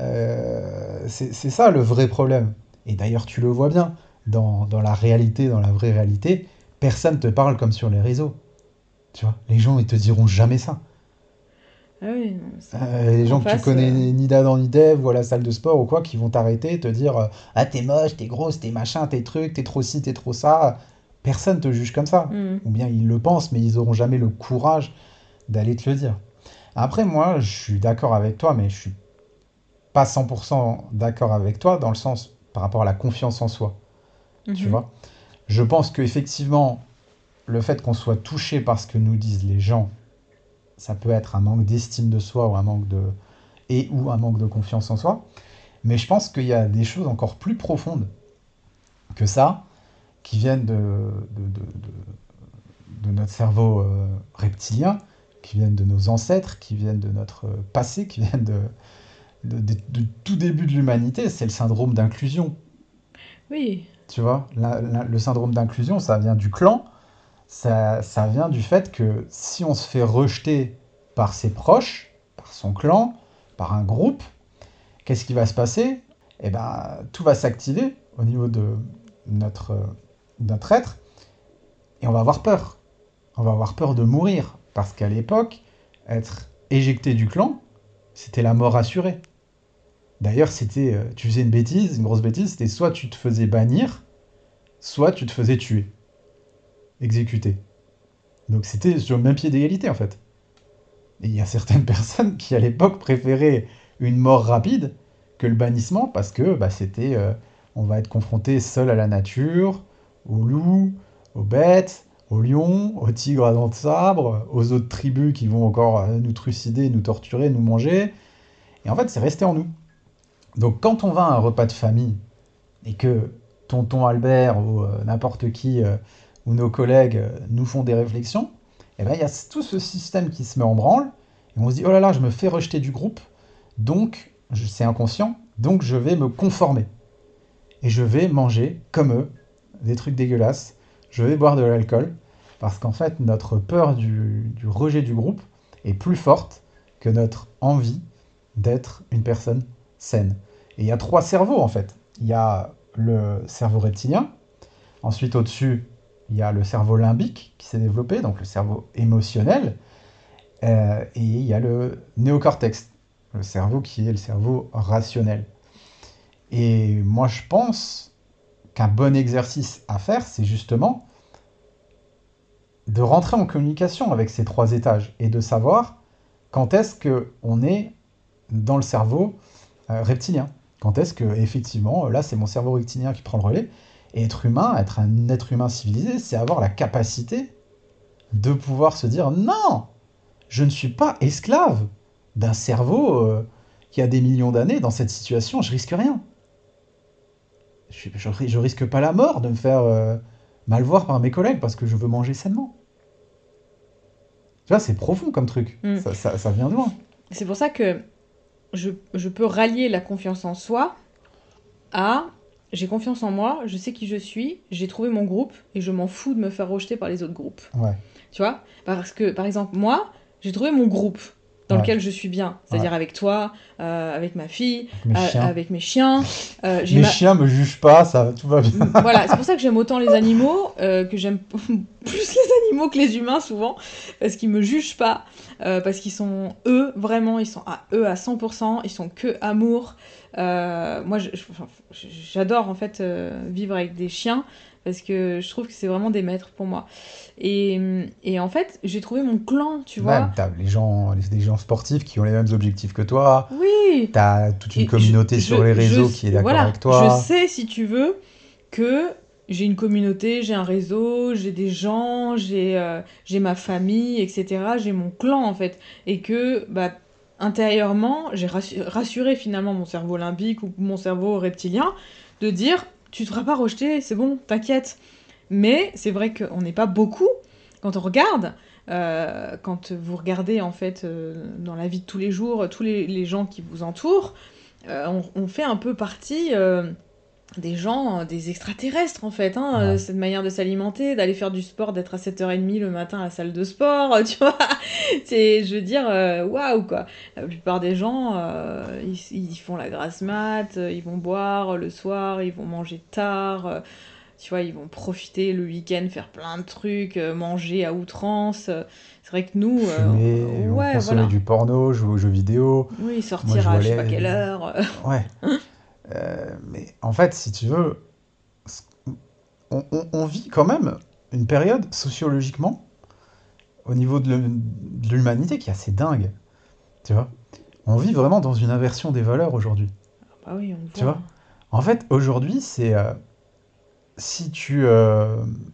A: Euh, c'est c'est ça le vrai problème. Et d'ailleurs, tu le vois bien, dans, dans la réalité, dans la vraie réalité, personne te parle comme sur les réseaux. Tu vois? Les gens, ils te diront jamais ça.
B: Ah oui, non, c'est
A: Euh, les
B: en
A: gens que tu
B: face.
A: connais
B: euh,
A: ni d'Adam ni d'Ève ou à la salle de sport ou quoi, qui vont t'arrêter, te dire euh, ah, t'es moche, t'es grosse, t'es machin, t'es truc, t'es trop ci, t'es trop ça. Personne te juge comme ça.
B: hmm.
A: Ou bien ils le pensent, mais ils auront jamais le courage d'aller te le dire. Après, moi, je suis d'accord avec toi, mais je suis pas cent pour cent d'accord avec toi dans le sens par rapport à la confiance en soi. Tu
B: Mhm.
A: vois? Je pense qu'effectivement, le fait qu'on soit touché par ce que nous disent les gens, ça peut être un manque d'estime de soi ou un manque de et ou un manque de confiance en soi. Mais je pense qu'il y a des choses encore plus profondes que ça, qui viennent de, de, de, de- de notre cerveau euh, reptilien, qui viennent de nos ancêtres, qui viennent de notre euh, passé, qui viennent de, de, de- de tout début de l'humanité. C'est le syndrome d'inclusion.
B: Oui.
A: Tu vois, La- la- le syndrome d'inclusion, ça vient du clan, ça, ça vient du fait que si on se fait rejeter par ses proches, par son clan, par un groupe, qu'est-ce qui va se passer? Eh ben, tout va s'activer au niveau de notre, euh, notre être et on va avoir peur. On va avoir peur de mourir parce qu'à l'époque, être éjecté du clan, c'était la mort assurée. D'ailleurs, c'était, euh, tu faisais une bêtise, une grosse bêtise, c'était soit tu te faisais bannir, soit tu te faisais tuer, exécuter. Donc c'était sur le même pied d'égalité en fait. Et il y a certaines personnes qui à l'époque préféraient une mort rapide que le bannissement parce que bah, c'était euh, on va être confronté seul à la nature, aux loups, aux bêtes, aux lions, aux tigres à dents de sabre, aux autres tribus qui vont encore euh, nous trucider, nous torturer, nous manger. Et en fait, c'est resté en nous. Donc quand on va à un repas de famille et que tonton Albert ou euh, n'importe qui euh, ou nos collègues euh, nous font des réflexions, et ben il y a tout ce système qui se met en branle et on se dit oh là là, je me fais rejeter du groupe, donc c'est inconscient, donc je vais me conformer et je vais manger comme eux des trucs dégueulasses, je vais boire de l'alcool parce qu'en fait notre peur du, du rejet du groupe est plus forte que notre envie d'être une personne saine. Et il y a trois cerveaux en fait. Il y a le cerveau reptilien, ensuite au-dessus il y a le cerveau limbique qui s'est développé, donc le cerveau émotionnel, euh, et il y a le néocortex, le cerveau qui est le cerveau rationnel. Et moi, je pense qu'un bon exercice à faire, c'est justement de rentrer en communication avec ces trois étages et de savoir quand est-ce qu'on est dans le cerveau euh, reptilien. Quand est-ce que, effectivement, là, c'est mon cerveau reptilien qui prend le relais. Et être humain, être un être humain civilisé, c'est avoir la capacité de pouvoir se dire non, je ne suis pas esclave d'un cerveau euh, qui a des millions d'années dans cette situation, je risque rien. Je, je, je risque pas la mort de me faire euh, mal voir par mes collègues parce que je veux manger sainement. Tu vois, c'est profond comme truc.
B: Mm.
A: Ça, ça, ça vient de loin.
B: C'est pour ça que je, je peux rallier la confiance en soi à j'ai confiance en moi, je sais qui je suis, j'ai trouvé mon groupe et je m'en fous de me faire rejeter par les autres groupes.
A: Ouais.
B: Tu vois? Parce que, par exemple, moi, j'ai trouvé mon groupe dans
A: Ouais.
B: lequel je suis bien. C'est-à-dire
A: Ouais.
B: avec toi, euh, avec ma fille,
A: Avec mes
B: euh,
A: chiens.
B: avec mes chiens. Euh, j'ai
A: Mes
B: ma-
A: chiens me jugent pas, ça, tout va bien.
B: Voilà, c'est pour ça que j'aime autant les animaux, euh, que j'aime plus les animaux que les humains souvent, parce qu'ils me jugent pas, euh, parce qu'ils sont eux, vraiment, ils sont à eux à cent pour cent, ils sont que amour. Euh, moi, je- je- enfin, j'adore en fait euh, vivre avec des chiens, parce que je trouve que c'est vraiment des maîtres pour moi. Et, et en fait, j'ai trouvé mon clan, tu vois.
A: Même, t'as les gens, les, des gens sportifs qui ont les mêmes objectifs que toi.
B: Oui.
A: T'as toute une
B: Et
A: communauté
B: je-
A: sur
B: je-
A: les
B: je-
A: réseaux qui est d'accord
B: voilà,
A: avec toi.
B: je sais, si tu veux, que j'ai une communauté, j'ai un réseau, j'ai des gens, j'ai euh, j'ai ma famille, et cetera. J'ai mon clan, en fait. Et que, bah, intérieurement, j'ai rassu- rassuré finalement mon cerveau limbique ou mon cerveau reptilien de dire, tu te feras pas rejeter, c'est bon, t'inquiète. Mais c'est vrai qu'on n'est pas beaucoup quand on regarde. Euh, quand vous regardez en fait euh, dans la vie de tous les jours tous les, les gens qui vous entourent, euh, on, on fait un peu partie euh, des gens, euh, des extraterrestres en fait, hein, euh,
A: Ouais.
B: cette manière de s'alimenter, d'aller faire du sport, d'être à sept heures trente le matin à la salle de sport, euh, tu vois, c'est, je veux dire, euh, waouh quoi. La plupart des gens, euh, ils, ils font la grasse mat, euh, ils vont boire le soir, ils vont manger tard, euh, tu vois, ils vont profiter le week-end, faire plein de trucs, euh, manger à outrance. euh. C'est vrai que nous, euh,
A: Fumer, ou
B: ouais,
A: consommer
B: voilà.
A: du porno, jouer aux jeux vidéo.
B: Oui,
A: Moi, je
B: sortir à
A: vois
B: je sais pas
A: les...
B: quelle heure. euh.
A: Ouais. Euh, mais en fait, si tu veux, on, on- on vit quand même une période sociologiquement au niveau de l'hum- de l'humanité qui est assez dingue. Tu vois? On vit vraiment dans une inversion des valeurs aujourd'hui.
B: Bah oui, on le
A: Tu
B: voit.
A: vois? En fait, aujourd'hui, c'est euh, si tu euh,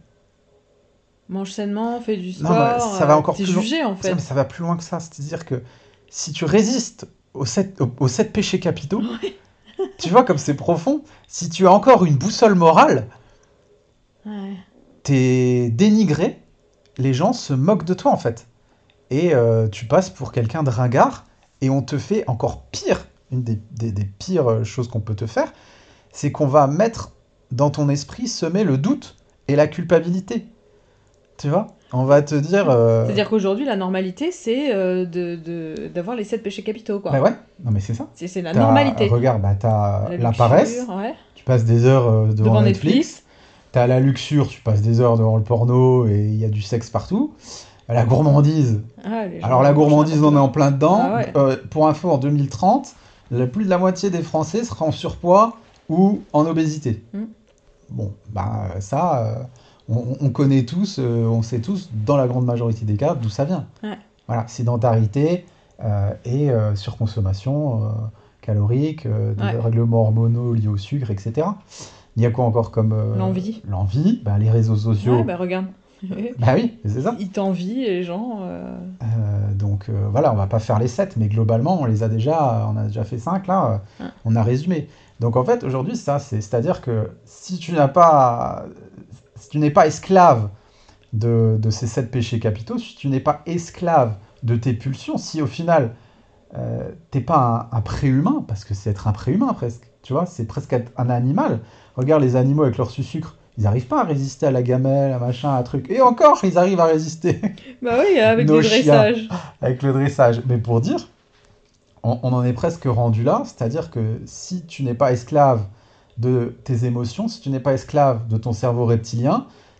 B: Mange sainement, fais du
A: non, mais
B: sport,
A: ça va
B: euh,
A: encore
B: t'es
A: plus loin.
B: jugé en
A: Ça, mais
B: fait.
A: ça va plus loin que ça. C'est-à-dire que si tu résistes aux sept, aux, aux sept péchés capitaux,
B: Ouais.
A: tu vois comme c'est profond. Si tu as encore une boussole morale,
B: Ouais.
A: t'es dénigré. Les gens se moquent de toi en fait. Et euh, tu passes pour quelqu'un de ringard. Et on te fait encore pire. Une des, des- des pires euh, choses qu'on peut te faire, c'est qu'on va mettre dans ton esprit semer le doute et la culpabilité. Tu vois? On va te dire. euh,
B: C'est-à-dire qu'aujourd'hui, la normalité, c'est euh, de, de- d'avoir les sept péchés capitaux,
A: Bah
B: quoi.
A: ouais, non mais c'est ça.
B: C'est, c'est la
A: T'as,
B: normalité.
A: regarde, bah t'as
B: La
A: la
B: luxure,
A: paresse,
B: ouais.
A: tu passes des heures euh, devant
B: Devant
A: Netflix.
B: Netflix.
A: T'as la luxure, tu passes des heures devant le porno et il y a du sexe partout. La gourmandise,
B: Ah, les gens,
A: alors la
B: ils mangent
A: gourmandise,
B: n'importe
A: on est
B: quoi.
A: en plein dedans.
B: Ah ouais.
A: Euh, pour info, en deux mille trente, la- plus de la moitié des Français sera en surpoids ou en obésité.
B: Hmm.
A: Bon, bah ça, euh, on, on connaît tous, euh, on sait tous, dans la grande majorité des cas, d'où ça vient.
B: Ouais.
A: Voilà, sédentarité euh, et euh, surconsommation euh, calorique, euh, des
B: Ouais.
A: règlements hormonaux liés au sucre, et cetera. Il y a quoi encore comme euh,
B: L'envie.
A: l'envie, bah, les réseaux
B: Ouais,
A: sociaux.
B: bah regarde.
A: Bah oui, c'est ça.
B: Ils t'envient, les gens. euh.
A: Euh, donc euh, voilà, on va pas faire les sept, mais globalement, on les a déjà, on a déjà fait cinq là, euh,
B: Ouais.
A: on a résumé. Donc en fait, aujourd'hui, c'est ça, c'est, c'est-à-dire que si tu n'as pas, si tu n'es pas esclave de, de ces sept péchés capitaux, si tu n'es pas esclave de tes pulsions, si au final euh, t'es pas un, un préhumain, parce que c'est être un préhumain presque, tu vois, c'est presque être un animal. Regarde les animaux avec leur sucre, ils n'arrivent pas à résister à la gamelle, à machin, à truc. Et encore, ils arrivent à résister.
B: Bah oui, avec
A: Nos
B: le
A: chiens,
B: dressage.
A: avec le dressage. Mais pour dire, on, on en est presque rendu là, c'est-à-dire que si tu n'es pas esclave de tes émotions, si tu n'es pas esclave de ton cerveau reptilien,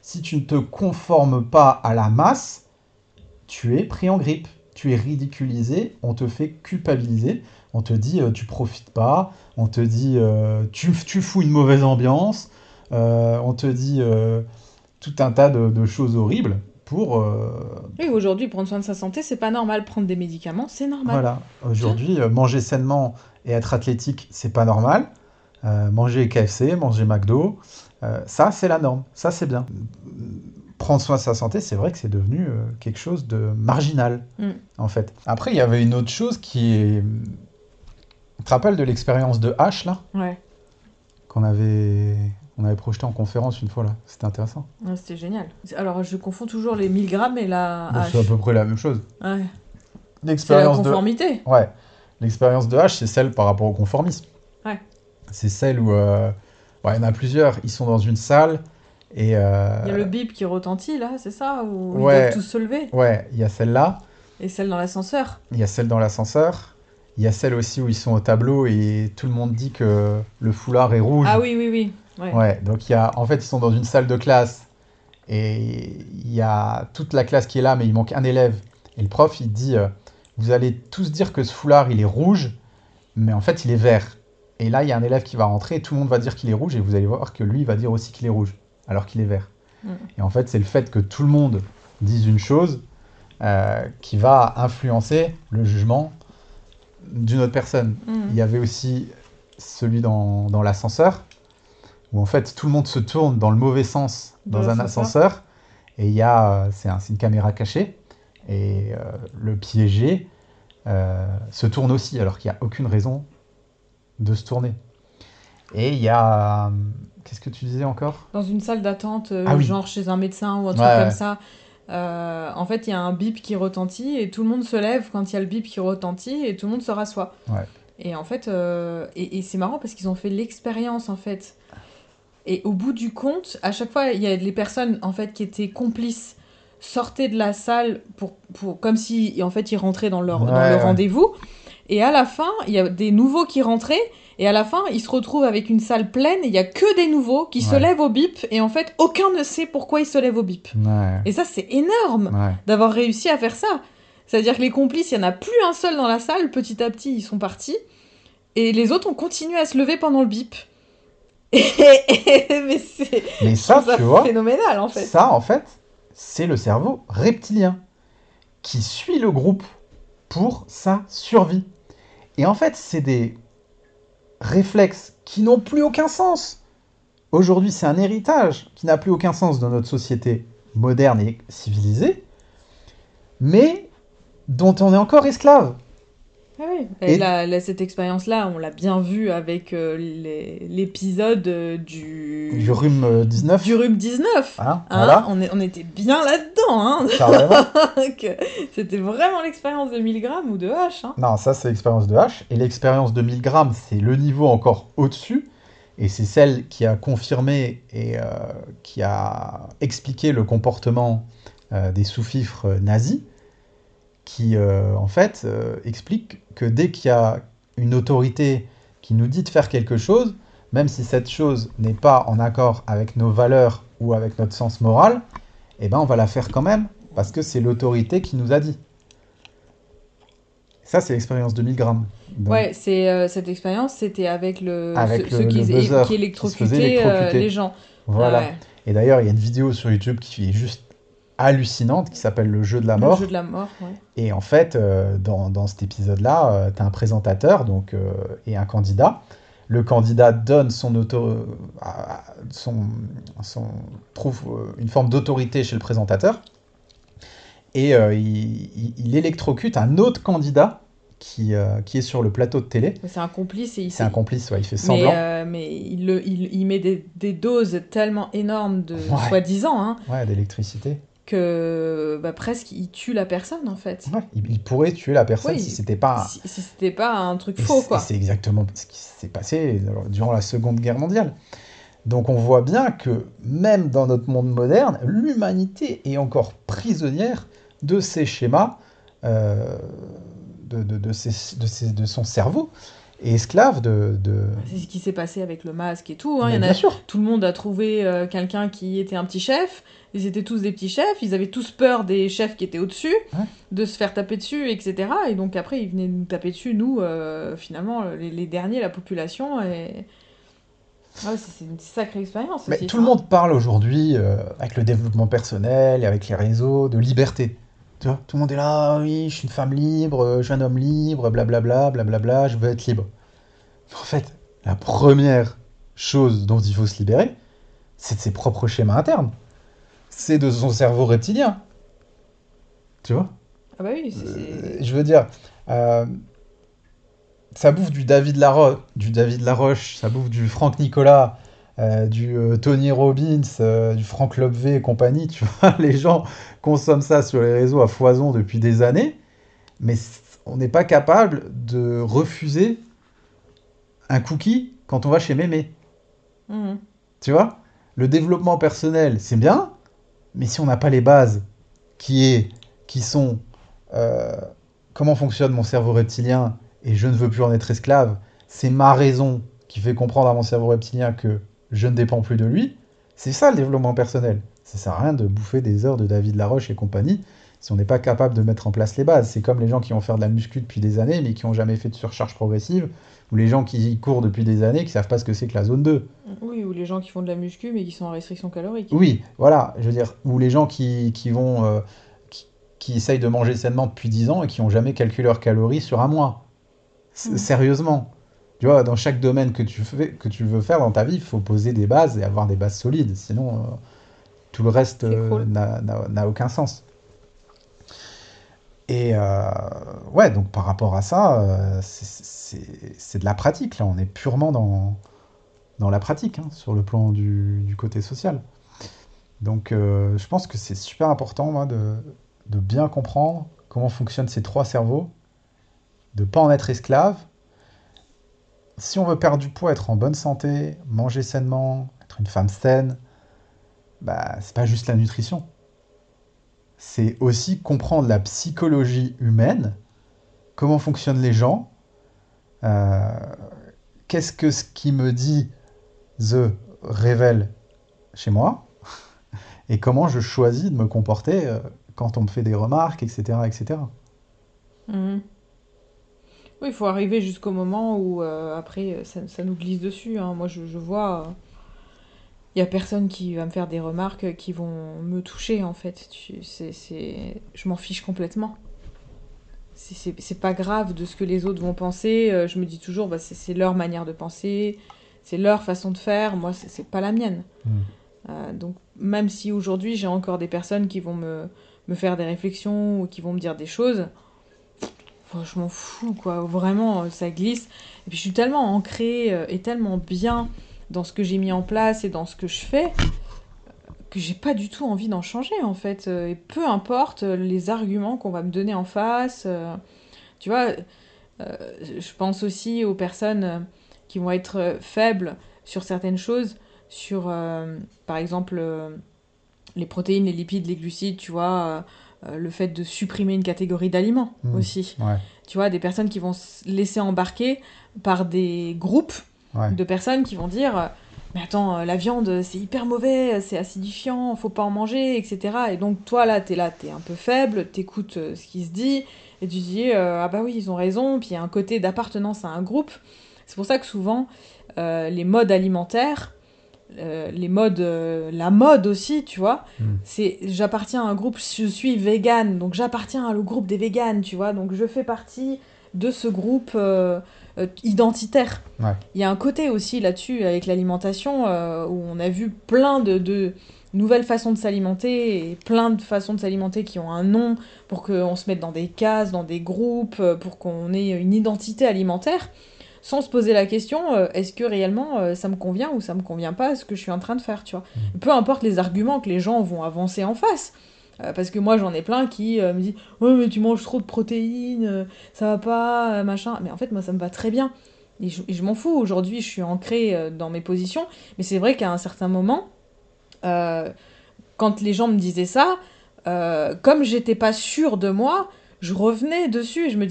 A: si tu ne te conformes pas à la masse, tu es pris en grippe, tu es ridiculisé, on te fait culpabiliser, on te dit euh, tu profites pas, on te dit euh, tu, tu fous une mauvaise ambiance, euh, on te dit euh, tout un tas de, de choses horribles pour... euh,
B: Oui, aujourd'hui, prendre soin de sa santé, c'est pas normal. Prendre des médicaments, c'est normal.
A: voilà,
B: Tiens.
A: aujourd'hui, euh, manger sainement et être athlétique, c'est pas normal. Euh, manger K F C, manger McDo, euh, ça c'est la norme, ça c'est bien. Prendre soin de sa santé, c'est vrai que c'est devenu euh, quelque chose de marginal,
B: Mm.
A: en fait. Après, il y avait une autre chose qui est... Tu te rappelles de l'expérience de H, là,
B: Ouais.
A: qu'on avait... On avait projeté en conférence une fois, là. C'était intéressant.
B: Ouais, c'était génial. Alors, je confonds toujours les mille grammes et la
A: Bon, c'est à
B: H.
A: peu près la même chose.
B: Ouais. C'est la
A: L'expérience de...
B: conformité.
A: Ouais. L'expérience de H, c'est celle par rapport au conformisme.
B: Ouais.
A: C'est celle où... euh, ouais, il y en a plusieurs. Ils sont dans une salle et... euh,
B: Il y a le bip qui retentit, là, c'est ça? Où ils doivent
A: Ouais,
B: tous se lever.
A: ouais, il y a celle-là.
B: Et celle dans l'ascenseur.
A: Il y a celle dans l'ascenseur. Il y a celle aussi où ils sont au tableau et tout le monde dit que le foulard est rouge.
B: Ah oui, oui, oui. Ouais.
A: Ouais, donc il y a, en fait, ils sont dans une salle de classe et il y a toute la classe qui est là, mais il manque un élève. Et le prof, il dit, euh, vous allez tous dire que ce foulard, il est rouge, mais en fait, il est vert. Et là, il y a un élève qui va rentrer et tout le monde va dire qu'il est rouge et vous allez voir que lui, il va dire aussi qu'il est rouge, alors qu'il est vert.
B: Mm.
A: Et en fait, c'est le fait que tout le monde dise une chose euh, qui va influencer le jugement d'une autre personne.
B: Mm.
A: Il y avait aussi celui dans, dans l'ascenseur, où en fait tout le monde se tourne dans le mauvais sens
B: De
A: dans un
B: l'ascenseur.
A: ascenseur, et il y a, euh, c'est un- c'est une caméra cachée, et euh, le piégé euh, se tourne aussi, alors qu'il n'y a aucune raison de se tourner. Et il y a... euh, Qu'est-ce que tu disais encore?
B: Dans une salle d'attente, euh,
A: Ah oui.
B: genre chez un médecin ou un
A: Ouais,
B: truc comme
A: ouais.
B: ça, euh, en fait, il y a un bip qui retentit et tout le monde se lève quand il y a le bip qui retentit et tout le monde se rassoit.
A: Ouais.
B: Et en fait, euh, et, et c'est marrant parce qu'ils ont fait l'expérience en fait. Et au bout du compte, à chaque fois, il y a les personnes en fait qui étaient complices sortaient de la salle pour, pour comme si en fait ils rentraient dans leur,
A: Ouais,
B: dans le
A: ouais.
B: rendez-vous. Et à la fin, il y a des nouveaux qui rentraient. Et à la fin, ils se retrouvent avec une salle pleine et il y a que des nouveaux qui se
A: Ouais.
B: lèvent au bip. Et en fait, aucun ne sait pourquoi ils se lèvent au bip.
A: Ouais.
B: Et ça, c'est énorme
A: Ouais.
B: d'avoir réussi à faire ça. C'est-à-dire que les complices, il n'y en a plus un seul dans la salle. Petit à petit, ils sont partis. Et les autres ont continué à se lever pendant le bip. Et, et- mais c'est
A: Mais
B: je
A: ça,
B: trouve ça
A: tu vois,
B: phénoménal en fait.
A: ça, en fait, c'est le cerveau reptilien qui suit le groupe pour sa survie. Et en fait, c'est des réflexes qui n'ont plus aucun sens. Aujourd'hui, c'est un héritage qui n'a plus aucun sens dans notre société moderne et civilisée, mais dont on est encore esclave.
B: Ah oui. Et,
A: Et-
B: là, là, cette expérience-là, on l'a bien vue avec euh, les- l'épisode euh, du...
A: Du rhume euh, dix-neuf.
B: du rhume dix-neuf.
A: Hein,
B: Hein,
A: voilà,
B: on, est, on était bien là-dedans. Hein.
A: carrément.
B: Que C'était vraiment l'expérience de mille grammes ou de H. Hein.
A: Non, ça c'est l'expérience de H. Et l'expérience de mille grammes, c'est le niveau encore au-dessus. Et c'est celle qui a confirmé et euh, qui a expliqué le comportement euh, des sous-fifres nazis, qui euh, en fait euh, explique que dès qu'il y a une autorité qui nous dit de faire quelque chose, même si cette chose n'est pas en accord avec nos valeurs ou avec notre sens moral, eh ben on va la faire quand même, parce que c'est l'autorité qui nous a dit. Ça, c'est l'expérience de mille grammes. Donc,
B: Ouais, c'est euh, cette expérience, c'était avec le
A: Avec
B: ceux,
A: le-
B: ceux qui,
A: le
B: qui
A: buzzer qui se faisait
B: électrocutaient euh,
A: électrocuter.
B: les gens.
A: Voilà.
B: Ah ouais.
A: Et d'ailleurs, il y a une vidéo sur YouTube qui est juste hallucinante, qui s'appelle Le jeu de la
B: Le
A: mort.
B: jeu de la mort, ouais.
A: Et en fait, euh, dans, dans cet épisode-là, tu as un présentateur donc, euh, et un candidat. Le candidat donne son auto, euh, son, son- trouve euh, une forme d'autorité chez le présentateur. Et euh, il, il- il électrocute un autre candidat qui, euh, qui est sur le plateau de télé.
B: Mais c'est un complice et il
A: C'est un complice, ouais, il fait
B: mais,
A: semblant.
B: euh, mais il, le, il, il met des, des doses tellement énormes de
A: Ouais.
B: soi-disant hein,
A: Ouais, d'électricité.
B: que bah, presque il tue la personne en fait.
A: Ouais, il, il pourrait tuer la personne
B: Oui,
A: si c'était pas...
B: Si, si c'était pas un truc
A: Et
B: faux
A: c'est-
B: quoi.
A: et c'est exactement ce qui s'est passé durant la Seconde Guerre mondiale. Donc on voit bien que même dans notre monde moderne, l'humanité est encore prisonnière de ces schémas, euh, de, de, de, ces- de ces- de son cerveau. et esclave de, de...
B: C'est ce qui s'est passé avec le masque et tout. Hein. Il
A: Mais
B: y en
A: bien
B: a,
A: sûr.
B: tout le monde a trouvé euh, quelqu'un qui était un petit chef. Ils étaient tous des petits chefs. Ils avaient tous peur des chefs qui étaient au-dessus,
A: Ouais.
B: de se faire taper dessus, et cetera. Et donc après, ils venaient nous taper dessus, nous, euh, finalement, les, les derniers, la population. Et... Ah ouais, c'est c'est une sacrée expérience
A: Mais
B: aussi,
A: tout
B: ça.
A: le
B: Hein.
A: monde parle aujourd'hui, euh, avec le développement personnel et avec les réseaux, de liberté. Tu vois, tout le monde est là, ah oui, je suis une femme libre, euh, je suis un homme libre, blablabla, blablabla, je veux être libre. En fait, la première chose dont il faut se libérer, c'est de ses propres schémas internes. C'est de son cerveau reptilien. Tu vois?
B: Ah bah oui, c'est...
A: Euh,
B: c'est-
A: je veux dire, euh, ça bouffe du David, Laro- du David Laroche, ça bouffe du Franck Nicolas, euh, du euh, Tony Robbins, euh, du Franck Lobvé et compagnie. Tu vois, les gens consomment ça sur les réseaux à foison depuis des années, mais c- on n'est pas capable de refuser un cookie quand on va chez Mémé.
B: Mhm.
A: Tu vois? Le développement personnel, c'est bien, mais si on n'a pas les bases, qui, est, qui sont euh, comment fonctionne mon cerveau reptilien et je ne veux plus en être esclave, c'est ma raison qui fait comprendre à mon cerveau reptilien que je ne dépends plus de lui, c'est ça le développement personnel. Ça sert à rien de bouffer des heures de David Laroche et compagnie si on n'est pas capable de mettre en place les bases. C'est comme les gens qui vont faire de la muscu depuis des années mais qui n'ont jamais fait de surcharge progressive, ou les gens qui courent depuis des années qui ne savent pas ce que c'est que la zone deux.
B: Oui, ou les gens qui font de la muscu, mais qui sont en restriction calorique.
A: Oui, voilà, je veux dire, ou les gens qui, qui vont, euh, qui, qui essayent de manger sainement depuis dix ans et qui n'ont jamais calculé leurs calories sur un mois. S-
B: Mhm.
A: Sérieusement. Tu vois, dans chaque domaine que tu fais, que tu veux faire dans ta vie, il faut poser des bases et avoir des bases solides. Sinon, euh, tout le reste
B: C'est
A: euh,
B: cool.
A: n'a n'a- n'a aucun sens. Et euh, ouais, donc par rapport à ça, euh, c'est c'est- c'est de la pratique, là. On est purement dans, dans la pratique, hein, sur le plan du, du côté social. Donc, euh, je pense que c'est super important, moi, de, de bien comprendre comment fonctionnent ces trois cerveaux, de ne pas en être esclave. Si on veut perdre du poids, être en bonne santé, manger sainement, être une femme saine, bah, c'est pas juste la nutrition. C'est aussi comprendre la psychologie humaine, comment fonctionnent les gens, euh, qu'est-ce que ce qui me dit The révèle chez moi, et comment je choisis de me comporter euh, quand on me fait des remarques, et cetera, et cetera.
B: Mhm. Oui, il faut arriver jusqu'au moment où, euh, après, ça, ça nous glisse dessus. Hein. Moi, je, je vois, il y a personne qui va me faire des remarques qui vont me toucher, en fait. Tu- c'est, c'est... Je m'en fiche complètement. C'est, c'est, c'est pas grave de ce que les autres vont penser. Euh, je me dis toujours, bah, c'est, c'est leur manière de penser, c'est leur façon de faire. Moi, c'est, c'est pas la mienne.
A: Hmm.
B: Euh, donc, même si aujourd'hui, j'ai encore des personnes qui vont me, me faire des réflexions ou qui vont me dire des choses, enfin, je m'en fous, quoi. Vraiment, euh, ça glisse. Et puis, je suis tellement ancrée euh, et tellement bien dans ce que j'ai mis en place et dans ce que je fais que j'ai pas du tout envie d'en changer, en fait. Euh, Et peu importe euh, les arguments qu'on va me donner en face. euh, tu vois, euh, je pense aussi aux personnes euh, qui vont être euh, faibles sur certaines choses, sur, euh, par exemple, euh, les protéines, les lipides, les glucides, tu vois, euh, euh, le fait de supprimer une catégorie d'aliments
A: Hmm.
B: aussi.
A: Ouais,
B: Tu vois, des personnes qui vont se laisser embarquer par des groupes
A: ouais.
B: de personnes qui vont dire euh, mais attends, euh, la viande, c'est hyper mauvais, c'est acidifiant, faut pas en manger, et cetera. Et donc, toi, là, t'es là, t'es un peu faible, t'écoutes euh, ce qui se dit, et tu dis euh, ah bah oui, ils ont raison, puis il y a un côté d'appartenance à un groupe. C'est pour ça que souvent, euh, les modes alimentaires, euh, les modes, euh, la mode aussi, tu vois.
A: Hmm.
B: C'est, j'appartiens à un groupe, je suis végane, donc j'appartiens au groupe des véganes, tu vois. Donc je fais partie de ce groupe euh, euh, identitaire.
A: Ouais.
B: Il y a un côté aussi là-dessus avec l'alimentation euh, où on a vu plein de, de nouvelles façons de s'alimenter et plein de façons de s'alimenter qui ont un nom pour qu'on se mette dans des cases, dans des groupes, euh, pour qu'on ait une identité alimentaire sans se poser la question euh, est-ce que réellement euh, ça me convient ou ça me convient pas ce que je suis en train de faire, tu vois.
A: Hmm.
B: Peu importe les arguments que les gens vont avancer en face. Euh, parce que moi j'en ai plein qui euh, me disent ouais mais tu manges trop de protéines, euh, ça va pas, euh, machin. Mais en fait moi ça me va très bien. Et je, et je m'en fous, aujourd'hui je suis ancrée euh, dans mes positions. Mais c'est vrai qu'à un certain moment, euh, quand les gens me disaient ça, euh, comme j'étais pas sûre de moi, je revenais dessus et je me disais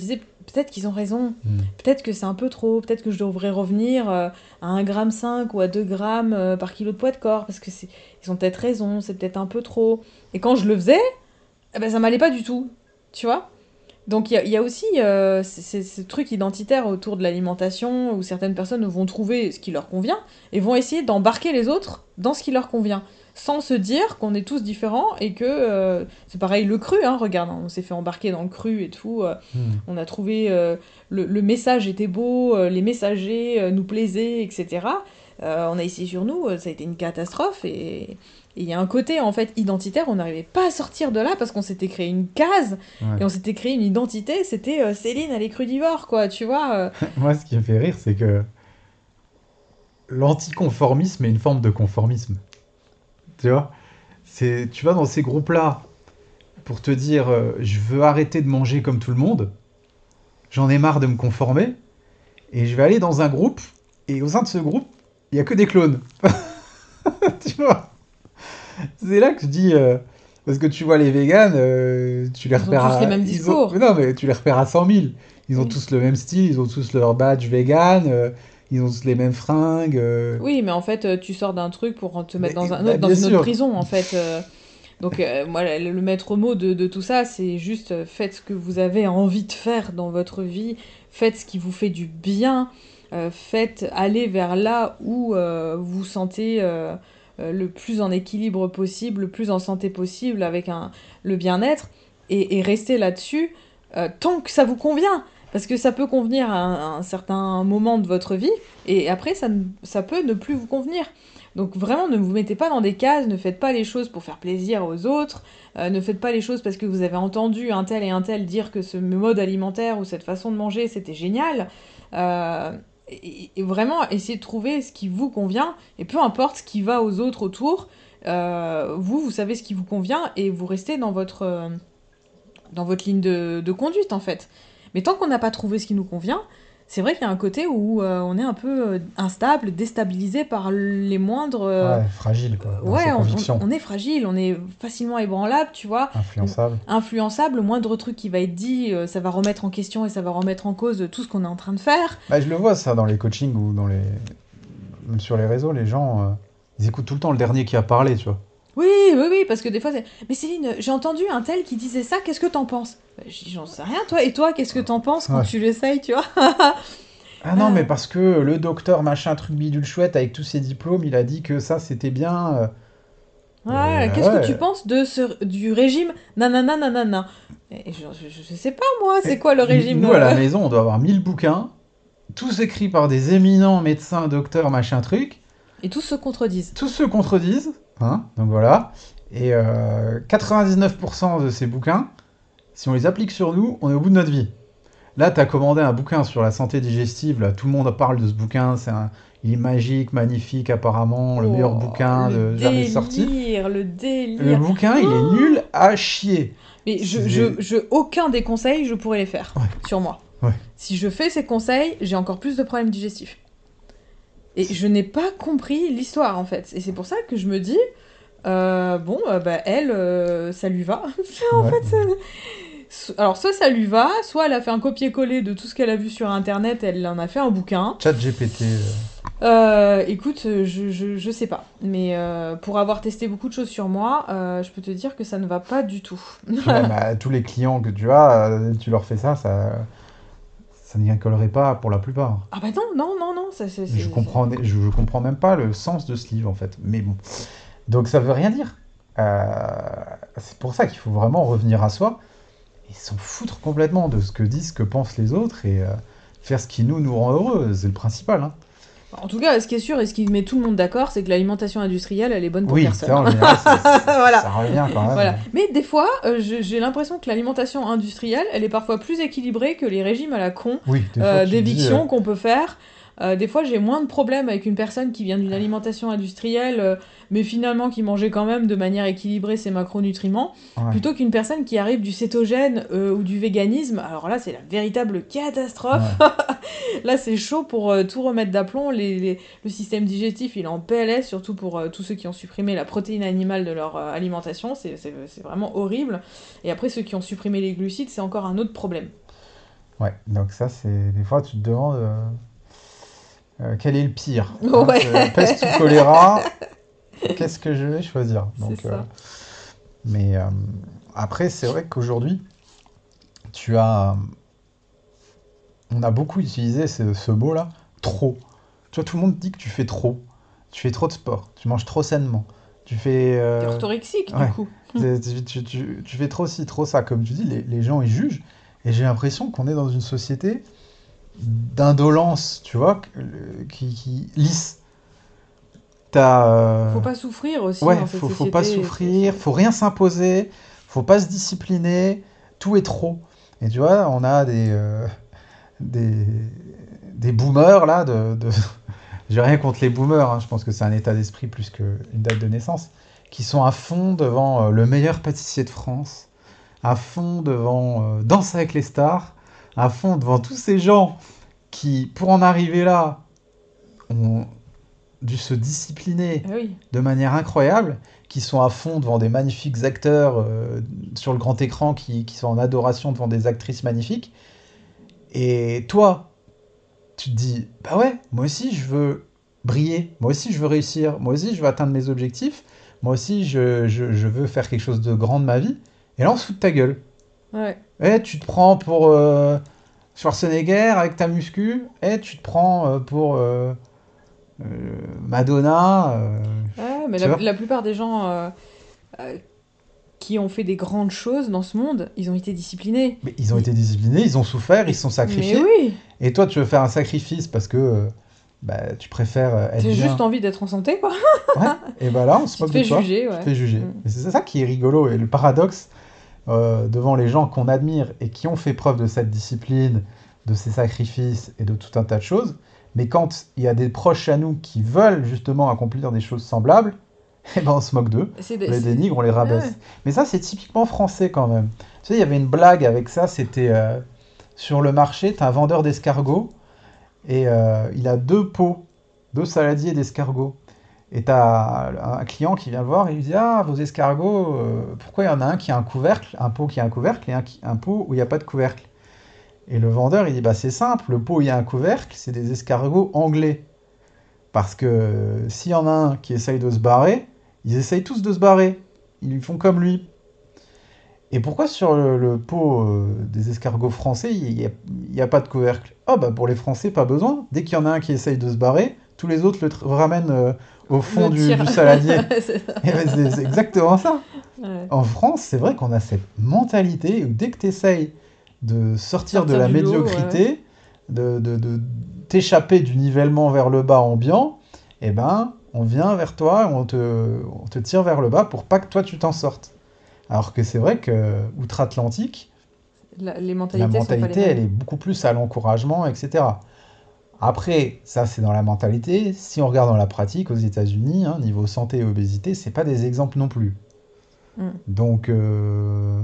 B: peut-être qu'ils ont raison.
A: Hmm.
B: Peut-être que c'est un peu trop. Peut-être que je devrais revenir euh, à un virgule cinq grammes ou à deux grammes euh, par kilo de poids de corps. Parce que c'est... ils ont peut-être raison, c'est peut-être un peu trop. Et quand je le faisais, eh ben, ça m'allait pas du tout. Tu vois? Donc il y, a- il y a aussi euh, ces, ces- ces trucs identitaires autour de l'alimentation où certaines personnes vont trouver ce qui leur convient et vont essayer d'embarquer les autres dans ce qui leur convient, sans se dire qu'on est tous différents et que euh, c'est pareil le cru, hein, regarde, on s'est fait embarquer dans le cru et tout, euh,
A: Hmm.
B: on a trouvé euh, le, le message était beau, euh, les messagers euh, nous plaisaient, et cetera. Euh, on a essayé sur nous, euh, ça a été une catastrophe et et il y a un côté en fait identitaire, on n'arrivait pas à sortir de là parce qu'on s'était créé une case et
A: Ouais.
B: on s'était créé une identité, c'était euh, Céline, elle est crudivore, quoi, tu vois. euh.
A: Moi, ce qui me fait rire, c'est que l'anticonformisme est une forme de conformisme. Tu vois? C'est, tu vas dans ces groupes-là pour te dire euh, je veux arrêter de manger comme tout le monde, j'en ai marre de me conformer, et je vais aller dans un groupe, et au sein de ce groupe, il n'y a que des clones. Tu vois? C'est là que je dis. euh, parce que tu vois, les véganes, euh, tu les
B: Ils ont
A: repères
B: tous les
A: à.
B: mêmes
A: Ils ont, mais
B: discours.
A: non, mais tu les repères à cent mille. Ils ont
B: Oui.
A: tous le même style, ils ont tous leur badge vegan, euh, ils ont tous les mêmes fringues. euh,
B: Oui, mais en fait, euh, tu sors d'un truc pour te mettre
A: mais,
B: dans un
A: bah,
B: autre, dans
A: bien
B: une autre
A: sûr.
B: prison, en fait. euh. Donc, euh, moi, le le maître mot de, de tout ça, c'est juste euh, faites ce que vous avez envie de faire dans votre vie, faites ce qui vous fait du bien, euh, faites aller vers là où euh, vous vous sentez euh, euh, le plus en équilibre possible, le plus en santé possible, avec un, le bien-être, et, et restez là-dessus euh, tant que ça vous convient. Parce que ça peut convenir à un, à un certain moment de votre vie, et après, ça, ne- ça peut ne plus vous convenir. Donc vraiment, ne vous mettez pas dans des cases, ne faites pas les choses pour faire plaisir aux autres, euh, ne faites pas les choses parce que vous avez entendu un tel et un tel dire que ce mode alimentaire ou cette façon de manger, c'était génial. Euh, et, et vraiment, essayez de trouver ce qui vous convient, et peu importe ce qui va aux autres autour, euh, vous, vous savez ce qui vous convient, et vous restez dans votre, euh, dans votre ligne de, de conduite, en fait. Mais tant qu'on n'a pas trouvé ce qui nous convient, c'est vrai qu'il y a un côté où euh, on est un peu euh, instable, déstabilisé par les moindres... euh,
A: Ouais, fragile, quoi, dans ses
B: ouais, on, on-
A: convictions.
B: on est fragile, on est facilement ébranlable, tu vois. Le-
A: Influençable.
B: Influençable, le moindre truc qui va être dit, euh, ça va remettre en question et ça va remettre en cause tout ce qu'on est en train de faire.
A: Bah, je le vois, ça, dans les coachings ou dans les. Même sur les réseaux, les gens. euh, Ils écoutent tout le temps le dernier qui a parlé, tu vois.
B: Oui, oui, oui, parce que des fois, c'est... Mais Céline, j'ai entendu un tel qui disait ça, qu'est-ce que t'en penses? Bah, je dis, j'en sais rien, toi. Et toi, qu'est-ce que t'en penses quand
A: Ouais.
B: tu l'essayes, tu vois?
A: Ah non,
B: Euh,
A: mais parce que le docteur machin truc bidule chouette avec tous ses diplômes, il a dit que ça c'était bien. euh,
B: Ouais,
A: euh,
B: qu'est-ce que tu
A: ouais.
B: penses de ce, du régime nanana nanana? Et je, je, je sais pas, moi, c'est
A: Et
B: quoi le
A: n-
B: régime?
A: nous à la
B: euh
A: maison, on doit avoir mille bouquins, tous écrits par des éminents médecins, docteurs, machin truc.
B: Et tous se contredisent.
A: Tous se contredisent, hein, donc voilà. Et euh, quatre-vingt-dix-neuf pour cent de ces bouquins, si on les applique sur nous, on est au bout de notre vie. Là, tu as commandé un bouquin sur la santé digestive, là, tout le monde parle de ce bouquin, c'est un- il est magique, magnifique apparemment, le meilleur
B: Oh,
A: bouquin
B: le
A: de jamais sorti.
B: délire, le
A: Le
B: délire.
A: bouquin, il est
B: Oh,
A: nul à chier.
B: mais je, je,
A: C'est...
B: je, aucun des conseils, je pourrais les faire
A: Ouais,
B: sur moi.
A: ouais.
B: Si je fais ces conseils, j'ai encore plus de problèmes digestifs. Et je n'ai pas compris l'histoire, en fait. Et c'est pour ça que je me dis, euh, bon, euh, bah, elle, euh, ça lui va. En
A: Ouais.
B: fait, ça- alors soit ça lui va, soit elle a fait un copier-coller de tout ce qu'elle a vu sur Internet, elle en a fait un bouquin.
A: Chat G P T. euh,
B: Euh, écoute, je, je, je sais pas. Mais euh, pour avoir testé beaucoup de choses sur moi, euh, je peux te dire que ça ne va pas du tout.
A: Tu vois, bah, tous les clients que tu as, euh, tu leur fais ça, ça, ça n'y collerait pas pour la plupart.
B: Ah bah non, non, non, non, ça c'est...
A: Je
B: c'est- c'est-
A: comprends, je, je comprends même pas le sens de ce livre en fait. Mais bon. Donc ça veut rien dire. Euh, c'est pour ça qu'il faut vraiment revenir à soi et s'en foutre complètement de ce que disent, ce que pensent les autres et euh, faire ce qui nous, nous rend heureux. C'est le principal, hein.
B: En tout cas, ce qui est sûr et ce qui met tout le monde d'accord, c'est que l'alimentation industrielle, elle est bonne pour
A: Oui,
B: personne.
A: ça en général, ça, ça-
B: Voilà.
A: ça revient quand même.
B: Voilà. Mais des fois, euh, je- j'ai l'impression que l'alimentation industrielle, elle est parfois plus équilibrée que les régimes à la con
A: Oui, des fois
B: euh,
A: tu te dis,
B: d'éviction
A: euh,
B: qu'on peut faire. Euh, des fois, j'ai moins de problèmes avec une personne qui vient d'une alimentation industrielle, euh, mais finalement qui mangeait quand même de manière équilibrée ses macronutriments,
A: ouais,
B: plutôt qu'une personne qui arrive du cétogène euh, ou du véganisme. Alors là, c'est la véritable catastrophe.
A: ouais.
B: Là, c'est chaud pour euh, tout remettre d'aplomb. Les, les- le système digestif, il est en P L S, surtout pour euh, tous ceux qui ont supprimé la protéine animale de leur euh, alimentation. C'est c'est- c'est vraiment horrible. Et après, ceux qui ont supprimé les glucides, c'est encore un autre problème.
A: Ouais, donc ça, c'est... Des fois, tu te demandes euh, euh, quel est le pire, hein,
B: Ouais,
A: c'est peste ou choléra, qu'est-ce que je vais choisir?
B: c'est
A: Donc, euh,
B: ça.
A: mais euh, après, c'est vrai qu'aujourd'hui, tu as... On a beaucoup utilisé ce, ce mot-là, trop. Tu vois, tout le monde dit que tu fais trop. Tu fais trop de sport, tu manges trop sainement, tu fais...
B: T'es
A: euh,
B: orthorexique, du
A: Ouais,
B: coup.
A: c'est- tu, tu- tu- tu fais trop ci, trop ça. Comme tu dis, les, les gens, ils jugent. Et j'ai l'impression qu'on est dans une société d'indolence, tu vois, que- qui, qui lisse. T'as...
B: Faut
A: euh,
B: pas souffrir aussi
A: Ouais,
B: dans cette
A: faut, faut pas
B: société. C'est,
A: souffrir,
B: c'est...
A: faut rien s'imposer, faut pas se discipliner, tout est trop. Et tu vois, on a des, euh, des, des boomers là, de, de... j'ai rien contre les boomers, hein, je pense que c'est un état d'esprit plus qu'une date de naissance, qui sont à fond devant euh, le meilleur pâtissier de France, à fond devant euh, Danse avec les stars, à fond devant tous ces gens qui, pour en arriver là, ont dû se discipliner
B: Ah oui.
A: de manière incroyable, qui sont à fond devant des magnifiques acteurs euh, sur le grand écran, qui, qui sont en adoration devant des actrices magnifiques. Et toi, tu te dis, bah ouais, moi aussi je veux briller, moi aussi je veux réussir, moi aussi je veux atteindre mes objectifs, moi aussi je, je, je veux faire quelque chose de grand de ma vie. Et là on se fout de ta gueule.
B: Ouais.
A: Eh, tu te prends pour euh, Schwarzenegger avec ta muscu, eh, tu te prends euh, pour euh, euh, Madonna, euh,
B: Ouais, mais
A: tu
B: la,
A: vois.
B: la plupart des gens euh, euh, qui ont fait des grandes choses dans ce monde, ils ont été disciplinés.
A: Mais ils ont
B: Ils-
A: été disciplinés, ils ont souffert, ils se
B: ils-
A: sont
B: Mais
A: sacrifiés.
B: oui,
A: Et toi, tu veux faire un sacrifice parce que euh, bah, tu préfères euh, être
B: t'as juste
A: bien.
B: envie d'être en santé, quoi.
A: Ouais, et bah là, on se
B: Tu te
A: moque de
B: fais
A: toi,
B: juger,
A: tu te
B: ouais.
A: fais juger.
B: Mm.
A: Et c'est ça qui est rigolo. Et le paradoxe euh, devant les gens qu'on admire et qui ont fait preuve de cette discipline, de ces sacrifices et de tout un tas de choses, mais quand il y a des proches à nous qui veulent justement accomplir des choses semblables, eh ben on se moque d'eux,
B: C'est,
A: on
B: des-
A: les
B: c'est...
A: dénigre, on les
B: Ouais.
A: rabaisse. Mais ça, c'est typiquement français quand même. Tu sais, il y avait une blague avec ça, c'était euh, sur le marché, t'as un vendeur d'escargots et euh, il a deux pots, deux saladiers d'escargots. Et t'as un client qui vient le voir et lui dit: Ah, vos escargots, euh, pourquoi il y en a un qui a un couvercle, un pot qui a un couvercle et un, qui- un pot où il n'y a pas de couvercle? Et le vendeur, il dit: Bah, c'est simple, le pot où il y a un couvercle, c'est des escargots anglais. Parce que euh, s'il y en a un qui essaye de se barrer, ils essayent tous de se barrer. Ils font comme lui. Et pourquoi sur le, le pot euh, des escargots français, il n'y a, il y a pas de couvercle? Ah bah pour les Français, pas besoin. Dès qu'il y en a un qui essaye de se barrer, tous les autres le tr- ramènent euh, au fond
B: Le
A: du,
B: tir.
A: du saladier.
B: C'est ça.
A: Et ben, c'est c'est exactement ça.
B: Ouais.
A: En France, c'est vrai qu'on a cette mentalité où dès que tu essayes de sortir de
B: Sortir
A: la
B: du lot, ouais, ouais.
A: médiocrité, de, de- de t'échapper du nivellement vers le bas ambiant, eh ben, on vient vers toi, on te, on te tire vers le bas pour pas que toi tu t'en sortes. Alors que c'est vrai que outre-Atlantique,
B: La- les
A: la
B: mentalités sont pas les
A: mentalité, elle
B: mêmes.
A: est beaucoup plus à l'encouragement, et cetera. Après, ça c'est dans la mentalité. Si on regarde dans la pratique, aux États-Unis, hein, niveau santé et obésité, c'est pas des exemples non plus.
B: Mm.
A: Donc euh,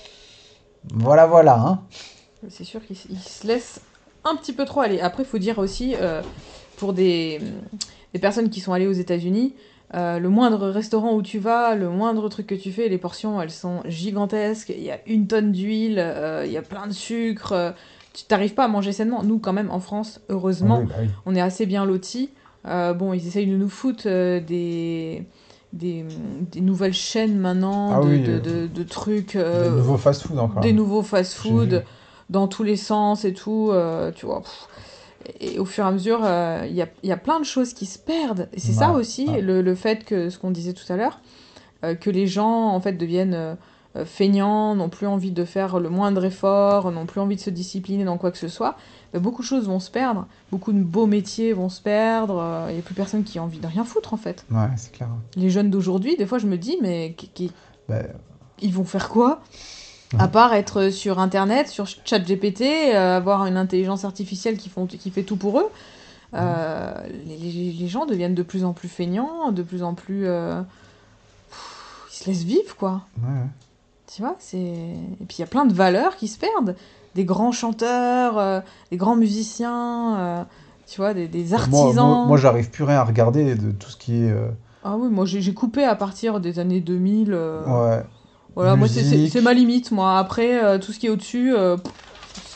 A: voilà, voilà. Hein.
B: C'est sûr qu'ils s- ils se laissent un petit peu trop aller. Après, il faut dire aussi, euh, pour des, des personnes qui sont allées aux États-Unis, euh, le moindre restaurant où tu vas, le moindre truc que tu fais, les portions, elles sont gigantesques. Il y a une tonne d'huile, euh, il y a plein de sucre. euh, tu t'arrives pas à manger sainement. Nous, quand même, en France,
A: Oui,
B: heureusement,
A: bah oui.
B: on est assez bien lotis. Euh, bon, ils essayent de nous foutre euh, des, des, des nouvelles chaînes maintenant,
A: Ah
B: de,
A: oui,
B: de,
A: euh,
B: de, de trucs,
A: des
B: euh,
A: nouveaux fast-food encore.
B: des
A: Hein.
B: nouveaux
A: J'ai vu.
B: fast-food dans tous les sens et tout, euh, tu vois. Pff. Et au fur et à mesure, euh, il y, a, y a plein de choses qui se perdent. Et c'est ça
A: Ouais,
B: aussi,
A: ouais.
B: le, le fait que, ce qu'on disait tout à l'heure, euh, que les gens, en fait, deviennent euh, euh, feignants, n'ont plus envie de faire le moindre effort, n'ont plus envie de se discipliner dans quoi que ce soit. Ben, beaucoup de choses vont se perdre, beaucoup de beaux métiers vont se perdre, il n'y a plus personne qui a envie de rien foutre, en fait.
A: Ouais, c'est clair.
B: Les jeunes d'aujourd'hui, des fois, je me dis, mais qui- qui-
A: Bah,
B: ils vont faire quoi? À
A: ouais.
B: part être sur Internet, sur ChatGPT, euh, avoir une intelligence artificielle qui, font, qui fait tout pour eux,
A: Ouais.
B: euh, les, les- les gens deviennent de plus en plus feignants, de plus en plus... euh, pff, ils se laissent vivre, quoi.
A: Ouais.
B: Tu vois, c'est... Et puis il y a plein de valeurs qui se perdent. Des grands chanteurs, euh, des grands musiciens, euh, tu vois, des, des
A: Moi, moi, moi
B: artisans.
A: j'arrive plus rien à regarder de tout ce qui est euh,
B: Ah oui, moi j'ai j'ai coupé à partir des années deux mille. euh,
A: ouais,
B: Voilà, moi c'est c'est- c'est ma
A: musique.
B: limite, moi. Après, euh, tout ce qui est au-dessus, euh, pff,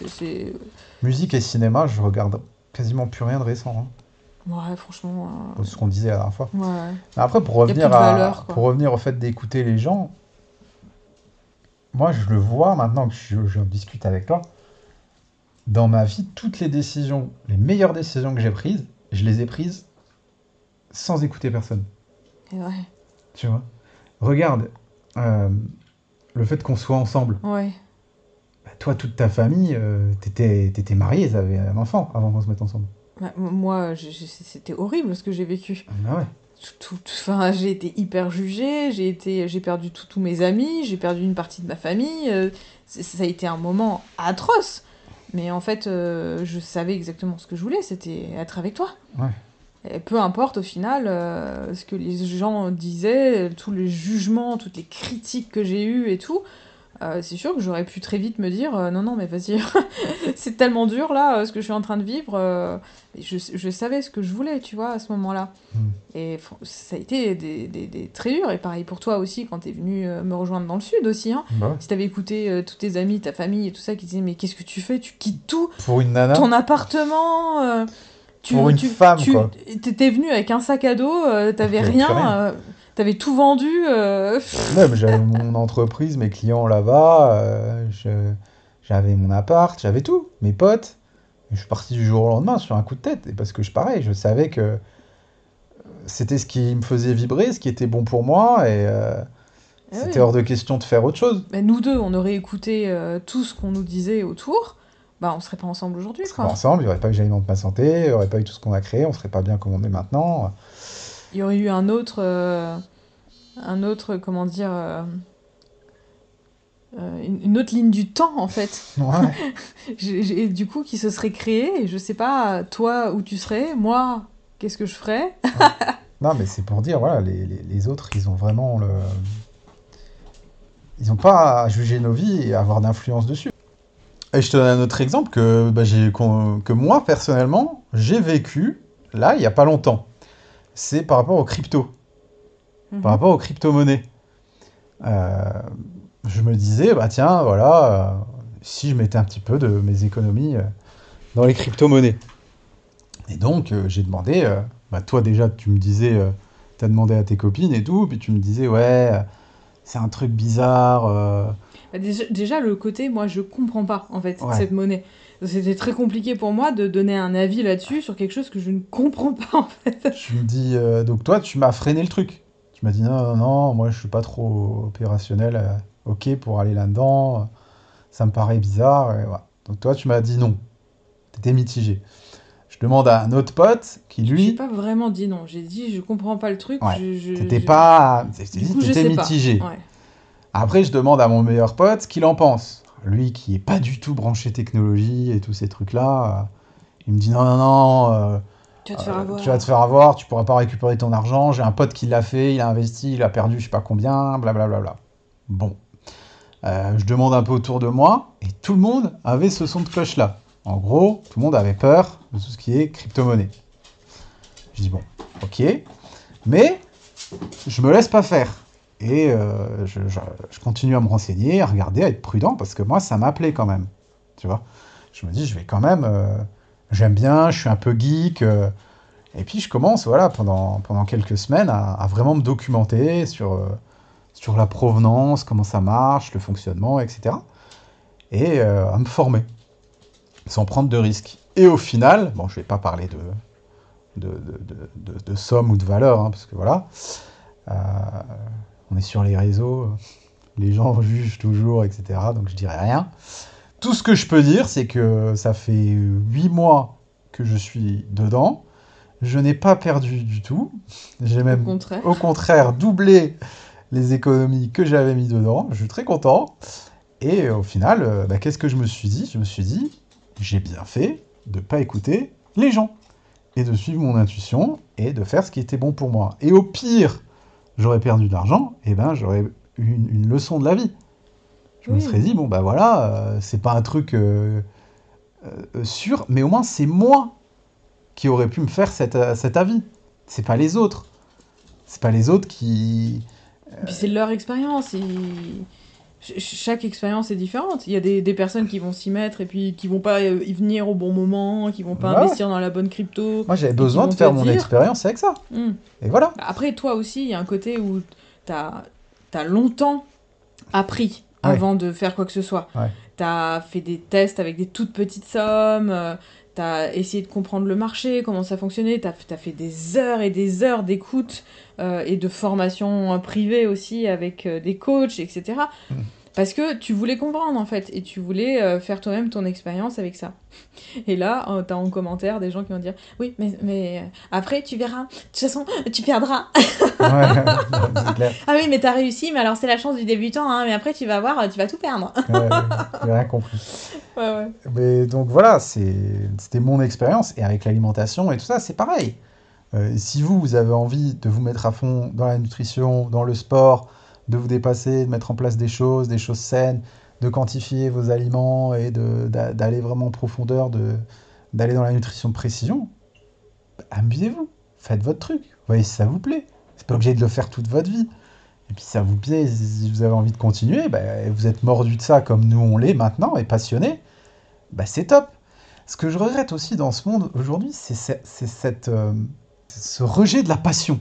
B: c'est... c'est-
A: Musique et cinéma, je regarde quasiment plus rien de récent, hein.
B: Ouais, franchement,
A: C'est ce qu'on disait la dernière fois.
B: euh, ouais.
A: Mais après, pour
B: Il n'y a plus
A: revenir
B: de valeur,
A: à, pour
B: quoi.
A: revenir au fait d'écouter les gens, moi, je le vois maintenant que je, je discute avec toi. Dans ma vie, toutes les décisions, les meilleures décisions que j'ai prises, je les ai prises sans écouter personne.
B: Et ouais,
A: Tu vois? Regarde, euh, le fait qu'on soit ensemble.
B: ouais.
A: Bah, toi, toute ta famille, euh, t'étais, t'étais marié, ils avaient un enfant avant qu'on se mette ensemble.
B: Bah, m- moi, j'ai- j'ai- c'était horrible ce que j'ai vécu.
A: Ah bah ouais.
B: Tout, tout- enfin, j'ai été hyper jugée, j'ai été, j'ai perdu tout- tous mes amis, j'ai perdu une partie de ma famille. euh, c'est- ça a été un moment atroce. Mais en fait, euh, je savais exactement ce que je voulais, c'était être avec toi.
A: Ouais.
B: Et peu importe au final euh, ce que les gens disaient, tous les jugements, toutes les critiques que j'ai eues et tout, euh, c'est sûr que j'aurais pu très vite me dire euh, non, non, mais vas-y, c'est tellement dur là, euh, ce que je suis en train de vivre. euh, et je, je savais ce que je voulais, tu vois, à ce moment-là.
A: Hmm.
B: Et fr- ça a été des, des, des très dur. Et pareil pour toi aussi, quand t'es venu euh, me rejoindre dans le sud aussi. Hein.
A: Bah ouais.
B: Si t'avais écouté euh, tous tes amis, ta famille et tout ça qui disaient mais qu'est-ce que tu fais? Tu quittes tout,
A: Pour une nana,
B: ton appartement. euh,
A: pour
B: tu,
A: une
B: tu,
A: femme,
B: tu
A: quoi.
B: t'étais venu avec un sac à dos, euh, t'avais
A: J'avais plus rien.
B: rien, euh, t'avais tout vendu. euh, pff,
A: Même, j'avais mon entreprise, mes clients là-bas, euh, je- j'avais mon appart, j'avais tout, mes potes. Et je suis parti du jour au lendemain sur un coup de tête. Et parce que je, pareil, je savais que c'était ce qui me faisait vibrer, ce qui était bon pour moi, et euh,
B: ah
A: c'était
B: oui.
A: hors de question de faire autre chose.
B: Mais nous deux, on aurait écouté euh, tout ce qu'on nous disait autour, bah on serait pas ensemble aujourd'hui,
A: On serait pas
B: quoi.
A: ensemble, il n'y aurait pas eu J'alimente ma santé, il n'y aurait pas eu tout ce qu'on a créé, on serait pas bien comme on est maintenant.
B: Il y aurait eu un autre, euh, un autre, comment dire, euh, euh, une une autre ligne du temps en fait.
A: Ouais.
B: J'ai- j'ai- du coup, qui se serait créée. Et je sais pas, toi où tu serais, moi, qu'est-ce que je ferais?
A: Ouais. Non, mais c'est pour dire, voilà, les, les- les autres, ils ont vraiment le... Ils n'ont pas à juger nos vies et à avoir d'influence dessus. Et je te donne un autre exemple que, bah, j'ai, qu'on- que moi, personnellement, j'ai vécu, là, il n'y a pas longtemps. C'est par rapport aux cryptos, par
B: Mhm.
A: rapport aux crypto-monnaies. Euh, je me disais, bah tiens, voilà, euh, si je mettais un petit peu de mes économies euh, dans les crypto-monnaies. Et donc, euh, j'ai demandé, euh, bah toi déjà, tu me disais, euh, t'as demandé à tes copines et tout, puis tu me disais, ouais, euh, c'est un truc bizarre. euh,
B: Bah, déjà, déjà, le côté, moi, je comprends pas, en fait,
A: Ouais.
B: cette monnaie. C'était très compliqué pour moi de donner un avis là-dessus sur quelque chose que je ne comprends pas, en fait.
A: Tu me dis, euh, donc toi, tu m'as freiné le truc. Tu m'as dit, non, non, non, moi, je suis pas trop opérationnel, euh, ok, pour aller là-dedans, euh, ça me paraît bizarre, et voilà. Donc toi, tu m'as dit non, t'étais mitigé. Je demande à un autre pote qui,
B: J'ai
A: lui,
B: pas vraiment dit non. J'ai dit, je comprends pas le truc.
A: ouais,
B: Je, je,
A: t'étais
B: je-
A: pas, je t'ai
B: Du
A: dit,
B: coup, je
A: t'étais
B: sais pas.
A: mitigé.
B: Ouais.
A: Après, je demande à mon meilleur pote ce qu'il en pense. Lui qui est pas du tout branché technologie et tous ces trucs-là, euh, il me dit non, non, non, euh,
B: Tu vas te faire
A: euh, tu vas te
B: avoir.
A: faire avoir, tu pourras pas récupérer ton argent. J'ai un pote qui l'a fait, il a investi, il a perdu je sais pas combien, blablabla. Bon, Euh, je demande un peu autour de moi et tout le monde avait ce son de cloche-là. En gros, tout le monde avait peur de tout ce qui est crypto-monnaie. Je dis bon, ok, mais je me laisse pas faire. Et euh, je, je- je continue à me renseigner, à regarder, à être prudent, parce que moi, ça m'appelait quand même. Tu vois? Je me dis, je vais quand même... euh, j'aime bien, je suis un peu geek. euh, et puis, je commence, voilà, pendant, pendant quelques semaines, à, à vraiment me documenter sur, euh, sur la provenance, comment ça marche, le fonctionnement, et cetera. Et euh, à me former, sans prendre de risques. Et au final, bon, je vais pas parler de, de, de, de, de- de somme ou de valeur, hein, parce que voilà, euh, on est sur les réseaux, les gens jugent toujours, et cetera. Donc je dirais rien. Tout ce que je peux dire, c'est que ça fait huit mois que je suis dedans. Je n'ai pas perdu du tout. J'ai
B: Au
A: même,
B: contraire.
A: au contraire, doublé les économies que j'avais mis dedans. Je suis très content. Et au final, euh, bah, qu'est-ce que je me suis dit? Je me suis dit, j'ai bien fait de ne pas écouter les gens et de suivre mon intuition et de faire ce qui était bon pour moi. Et au pire, j'aurais perdu de l'argent, et ben j'aurais eu une, une leçon de la vie. Je me serais
B: Oui.
A: dit, bon, bah voilà, euh, c'est pas un truc euh, euh, sûr, mais au moins c'est moi qui aurais pu me faire cet, euh, cet avis. C'est pas les autres. C'est pas les autres qui.
B: Et puis c'est leur expérience. Ils... ch- chaque expérience est différente. Il y a des, des personnes qui vont s'y mettre et puis qui vont pas euh, y venir au bon moment, qui vont pas
A: Bah ouais.
B: investir dans la bonne crypto
A: Moi, j'avais
B: et qui
A: besoin de
B: vont te
A: faire mon
B: dire.
A: expérience avec ça.
B: Hmm.
A: Et voilà.
B: Bah, après, toi aussi, il y a un côté où t'as as longtemps appris
A: Ouais,
B: avant de faire quoi que ce soit.
A: ouais.
B: T'as fait des tests avec des toutes petites sommes, euh, t'as essayé de comprendre le marché, comment ça fonctionnait, t'as as fait des heures et des heures d'écoute euh, et de formation euh, privée aussi avec euh, des coachs, et cetera.
A: Mm.
B: Parce que tu voulais comprendre en fait, et tu voulais euh, faire toi-même ton expérience avec ça. Et là, euh, t'as en commentaire des gens qui vont dire oui, mais, mais euh, après tu verras, de toute façon tu perdras.
A: Ouais, non, c'est clair.
B: Ah oui, mais t'as réussi, mais alors c'est la chance du débutant, hein, mais après tu vas voir, tu vas tout perdre.
A: Ouais, j'ai rien compris.
B: Ouais, ouais.
A: Mais donc voilà, c'est, c'était mon expérience. Et avec l'alimentation et tout ça, c'est pareil. Euh, si vous, vous avez envie de vous mettre à fond dans la nutrition, dans le sport, de vous dépasser, de mettre en place des choses, des choses saines, de quantifier vos aliments et de, d'a- d'aller vraiment en profondeur, de, d'aller dans la nutrition de précision, bah, amusez-vous. Faites votre truc. Voyez si ça vous plaît. C'est pas obligé de le faire toute votre vie. Et puis si ça vous plaît, si vous avez envie de continuer, bah, vous êtes mordu de ça comme nous on l'est maintenant et passionné, bah, c'est top. Ce que je regrette aussi dans ce monde aujourd'hui, c'est ce- c'est cette, euh, ce rejet de la passion.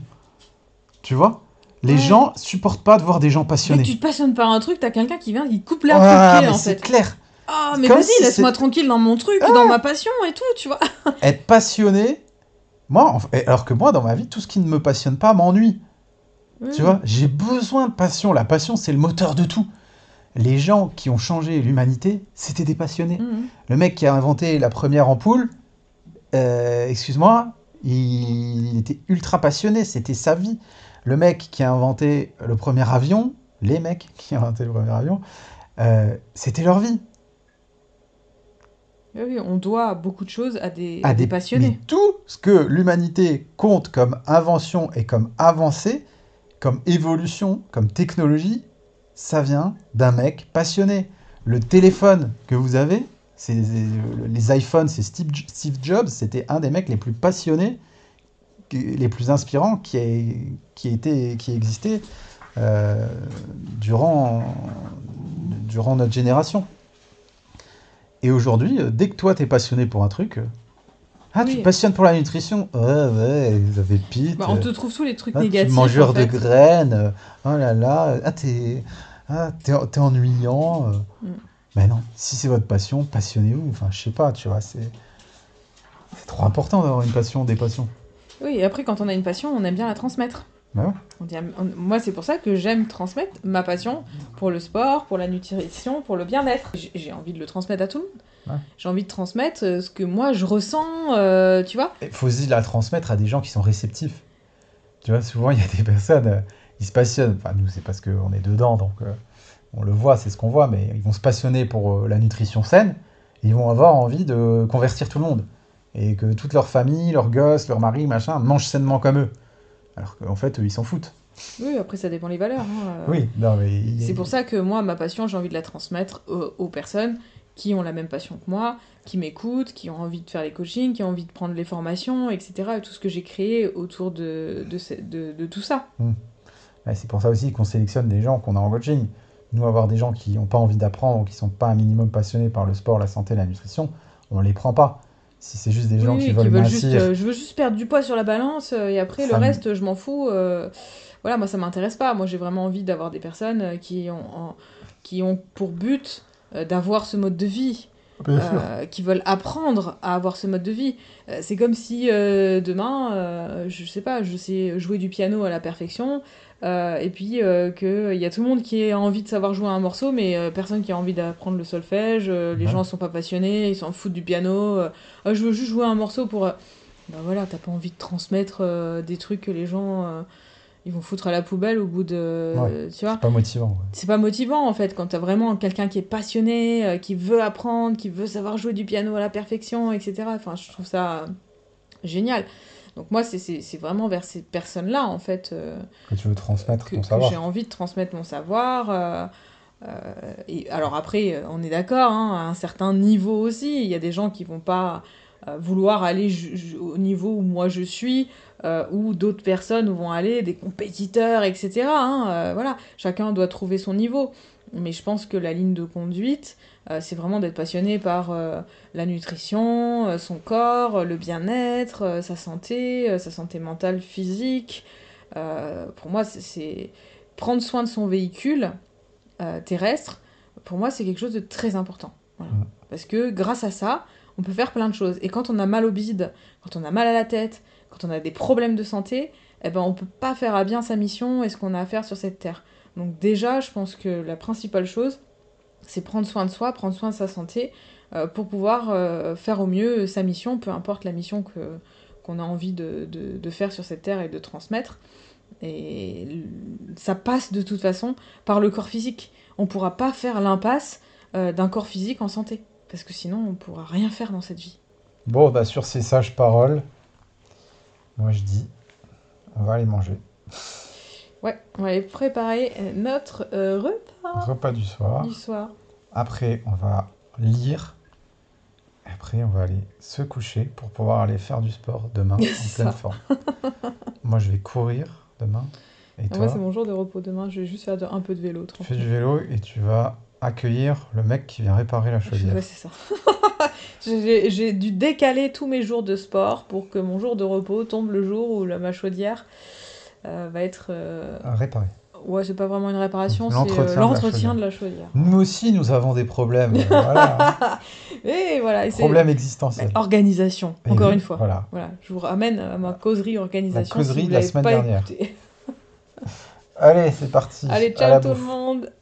A: Tu vois? Les
B: Ouais.
A: gens supportent pas de voir des gens
B: Dès que
A: passionnés.
B: tu te passionnes par un truc, t'as quelqu'un qui vient, qui coupe l'herbe sous le
A: Ah,
B: pied
A: mais
B: en
A: c'est
B: fait.
A: clair.
B: Ah,
A: C'est
B: mais
A: comme
B: vas-y,
A: si
B: laisse-moi
A: c'est
B: tranquille dans mon truc, dans ma passion et tout, tu vois.
A: être passionné. Moi, en fait- alors que moi, dans ma vie, tout ce qui ne me passionne pas m'ennuie. Tu vois?
B: Oui.
A: J'ai besoin de passion. La passion, c'est le moteur de tout. Les gens qui ont changé l'humanité, c'était des passionnés.
B: Mhm.
A: Le mec qui a inventé la première ampoule, euh, excuse-moi, il était ultra passionné, c'était sa vie. Le mec qui a inventé le premier avion, les mecs qui ont inventé le premier avion, euh, c'était leur vie.
B: Oui, oui, on doit beaucoup de choses à des,
A: À
B: à des
A: des... Mais
B: passionnés.
A: tout ce que l'humanité compte comme invention et comme avancée, comme évolution, comme technologie, ça vient d'un mec passionné. Le téléphone que vous avez, c'est les iPhones, c'est Steve, Steve Jobs, c'était un des mecs les plus passionnés, les plus inspirants qui a, qui a été, qui existait euh, durant, durant notre génération. Et aujourd'hui, euh, dès que toi t'es passionné pour un truc, euh, ah tu te
B: Oui.
A: passionnes pour la nutrition, ouais ouais, vous avez pite,
B: Bah, on
A: euh,
B: te trouve tous les trucs
A: ah, tu
B: négatifs en
A: mangeur de
B: fait.
A: graines, euh, oh là là, ah t'es ah, t'es, t'es ennuyant. euh.
B: Mm.
A: Mais non, si c'est votre passion, passionnez-vous. Enfin, je sais pas, tu vois, c'est, c'est trop important d'avoir une passion, des passions.
B: Oui, et après, quand on a une passion, on aime bien la transmettre.
A: Bah ouais.
B: On dit, on- moi, c'est pour ça que j'aime transmettre ma passion pour le sport, pour la nutrition, pour le bien-être. J'ai j'ai envie de le transmettre à tout le monde.
A: Ouais.
B: J'ai envie de transmettre euh, ce que moi je ressens, euh, tu vois.
A: Il faut aussi la transmettre à des gens qui sont réceptifs. Tu vois, souvent, il y a des personnes, euh, ils se passionnent. Enfin, nous, c'est parce qu'on est dedans, donc euh, on le voit, c'est ce qu'on voit, mais ils vont se passionner pour euh, la nutrition saine, et ils vont avoir envie de convertir tout le monde. Et que toute leur famille, leurs gosses, leur mari, machin, mangent sainement comme eux. Alors qu'en fait, eux, ils s'en foutent.
B: Oui, après, ça dépend les valeurs, hein, euh.
A: Oui, non, mais.
B: C'est pour
A: il-
B: ça que moi, ma passion, j'ai envie de la transmettre aux, aux personnes qui ont la même passion que moi, qui m'écoutent, qui ont envie de faire les coachings, qui ont envie de prendre les formations, et cetera. Et tout ce que j'ai créé autour de, de, ce- de- de tout ça.
A: Hmm. Ouais, c'est pour ça aussi qu'on sélectionne des gens qu'on a en coaching. Nous, avoir des gens qui n'ont pas envie d'apprendre, qui sont pas un minimum passionnés par le sport, la santé, la nutrition, on les prend pas. Si c'est juste des
B: Oui,
A: gens qui
B: oui, qui
A: veulent
B: veulent juste,
A: mincir,
B: euh, je veux juste perdre du poids sur la balance, euh, et après, le
A: ça, me-
B: reste, je m'en fous. euh, voilà, moi, ça m'intéresse pas. Moi, j'ai vraiment envie d'avoir des personnes euh, qui ont, en- qui ont pour but euh, d'avoir ce mode de vie.
A: bien sûr.
B: Euh, qui veulent apprendre à avoir ce mode de vie. Euh, c'est comme si euh, demain, euh, je sais pas, je sais jouer du piano à la perfection, euh, et puis euh, qu'il y a tout le monde qui a envie de savoir jouer un morceau, mais euh, personne qui a envie d'apprendre le solfège, euh, les
A: Ouais.
B: gens sont pas passionnés, ils s'en foutent du piano, euh, Ah, je veux juste jouer un morceau pour... euh, Ben voilà, t'as pas envie de transmettre euh, des trucs que les gens... euh, ils vont foutre à la poubelle au bout
A: Ouais,
B: de... Tu
A: c'est
B: vois,
A: pas motivant. Ouais.
B: c'est pas motivant en fait quand t'as vraiment quelqu'un qui est passionné, euh, qui veut apprendre, qui veut savoir jouer du piano à la perfection, et cetera. Enfin, je trouve ça euh, génial. Donc moi, c'est c'est- c'est vraiment vers ces personnes-là en fait euh,
A: Que tu veux transmettre
B: que,
A: ton
B: que j'ai
A: savoir.
B: envie de transmettre mon savoir. euh, euh, et alors après, euh, on est d'accord, hein, à un certain niveau aussi. Il y a des gens qui vont pas euh, vouloir aller ju- ju- au niveau où moi je suis, euh, ou d'autres personnes vont aller, des compétiteurs, et cetera hein, euh, voilà, chacun doit trouver son niveau. Mais je pense que la ligne de conduite, euh, c'est vraiment d'être passionné par euh, la nutrition, euh, son corps, euh, le bien-être, euh, sa santé, euh, sa santé mentale, physique. Euh, pour moi, c'est, c'est prendre soin de son véhicule euh, terrestre. Pour moi, c'est quelque chose de très important. Voilà.
A: Mm.
B: Parce que grâce à ça, on peut faire plein de choses. Et quand on a mal au bide, quand on a mal à la tête, quand on a des problèmes de santé, eh ben, on peut pas faire à bien sa mission et ce qu'on a à faire sur cette terre. Donc déjà, je pense que la principale chose, c'est prendre soin de soi, prendre soin de sa santé, euh, pour pouvoir euh, faire au mieux sa mission, peu importe la mission que, qu'on a envie de, de, de faire sur cette terre et de transmettre. Et ça passe de toute façon par le corps physique. On ne pourra pas faire l'impasse euh, d'un corps physique en santé, parce que sinon on ne pourra rien faire dans cette vie.
A: Bon, bah sur ces sages paroles, moi je dis, on va aller manger.
B: Ouais, on va aller préparer euh, notre euh, repas
A: Repas du soir.
B: du soir.
A: Après, on va lire. Après, on va aller se coucher pour pouvoir aller faire du sport demain en pleine
B: Ça.
A: forme. Moi, je vais courir demain. Et
B: Ah, moi, c'est
A: toi,
B: mon jour de repos demain. Je vais juste faire de- un peu de vélo,
A: tu fais
B: tranquille.
A: du vélo et tu vas accueillir le mec qui vient réparer la chaudière.
B: Ouais, c'est ça. J'ai j'ai dû décaler tous mes jours de sport pour que mon jour de repos tombe le jour où la, ma chaudière euh, va être. euh,
A: Réparer.
B: Ouais, c'est pas vraiment une réparation, c'est euh,
A: L'entretien de la
B: l'entretien
A: chaudière.
B: de la chaudière.
A: Nous aussi, nous avons des problèmes. euh, Voilà. Hein.
B: Et voilà, et c'est
A: Problèmes
B: mais
A: existentiels.
B: organisation,
A: Et
B: encore
A: oui,
B: une fois.
A: voilà.
B: Voilà, je vous ramène à ma causerie
A: La
B: organisation si
A: causerie
B: vous
A: de la
B: l'avez
A: semaine
B: pas
A: dernière.
B: écouté.
A: Allez, c'est parti.
B: Allez,
A: À
B: ciao
A: la
B: tout le
A: bouffe.
B: monde!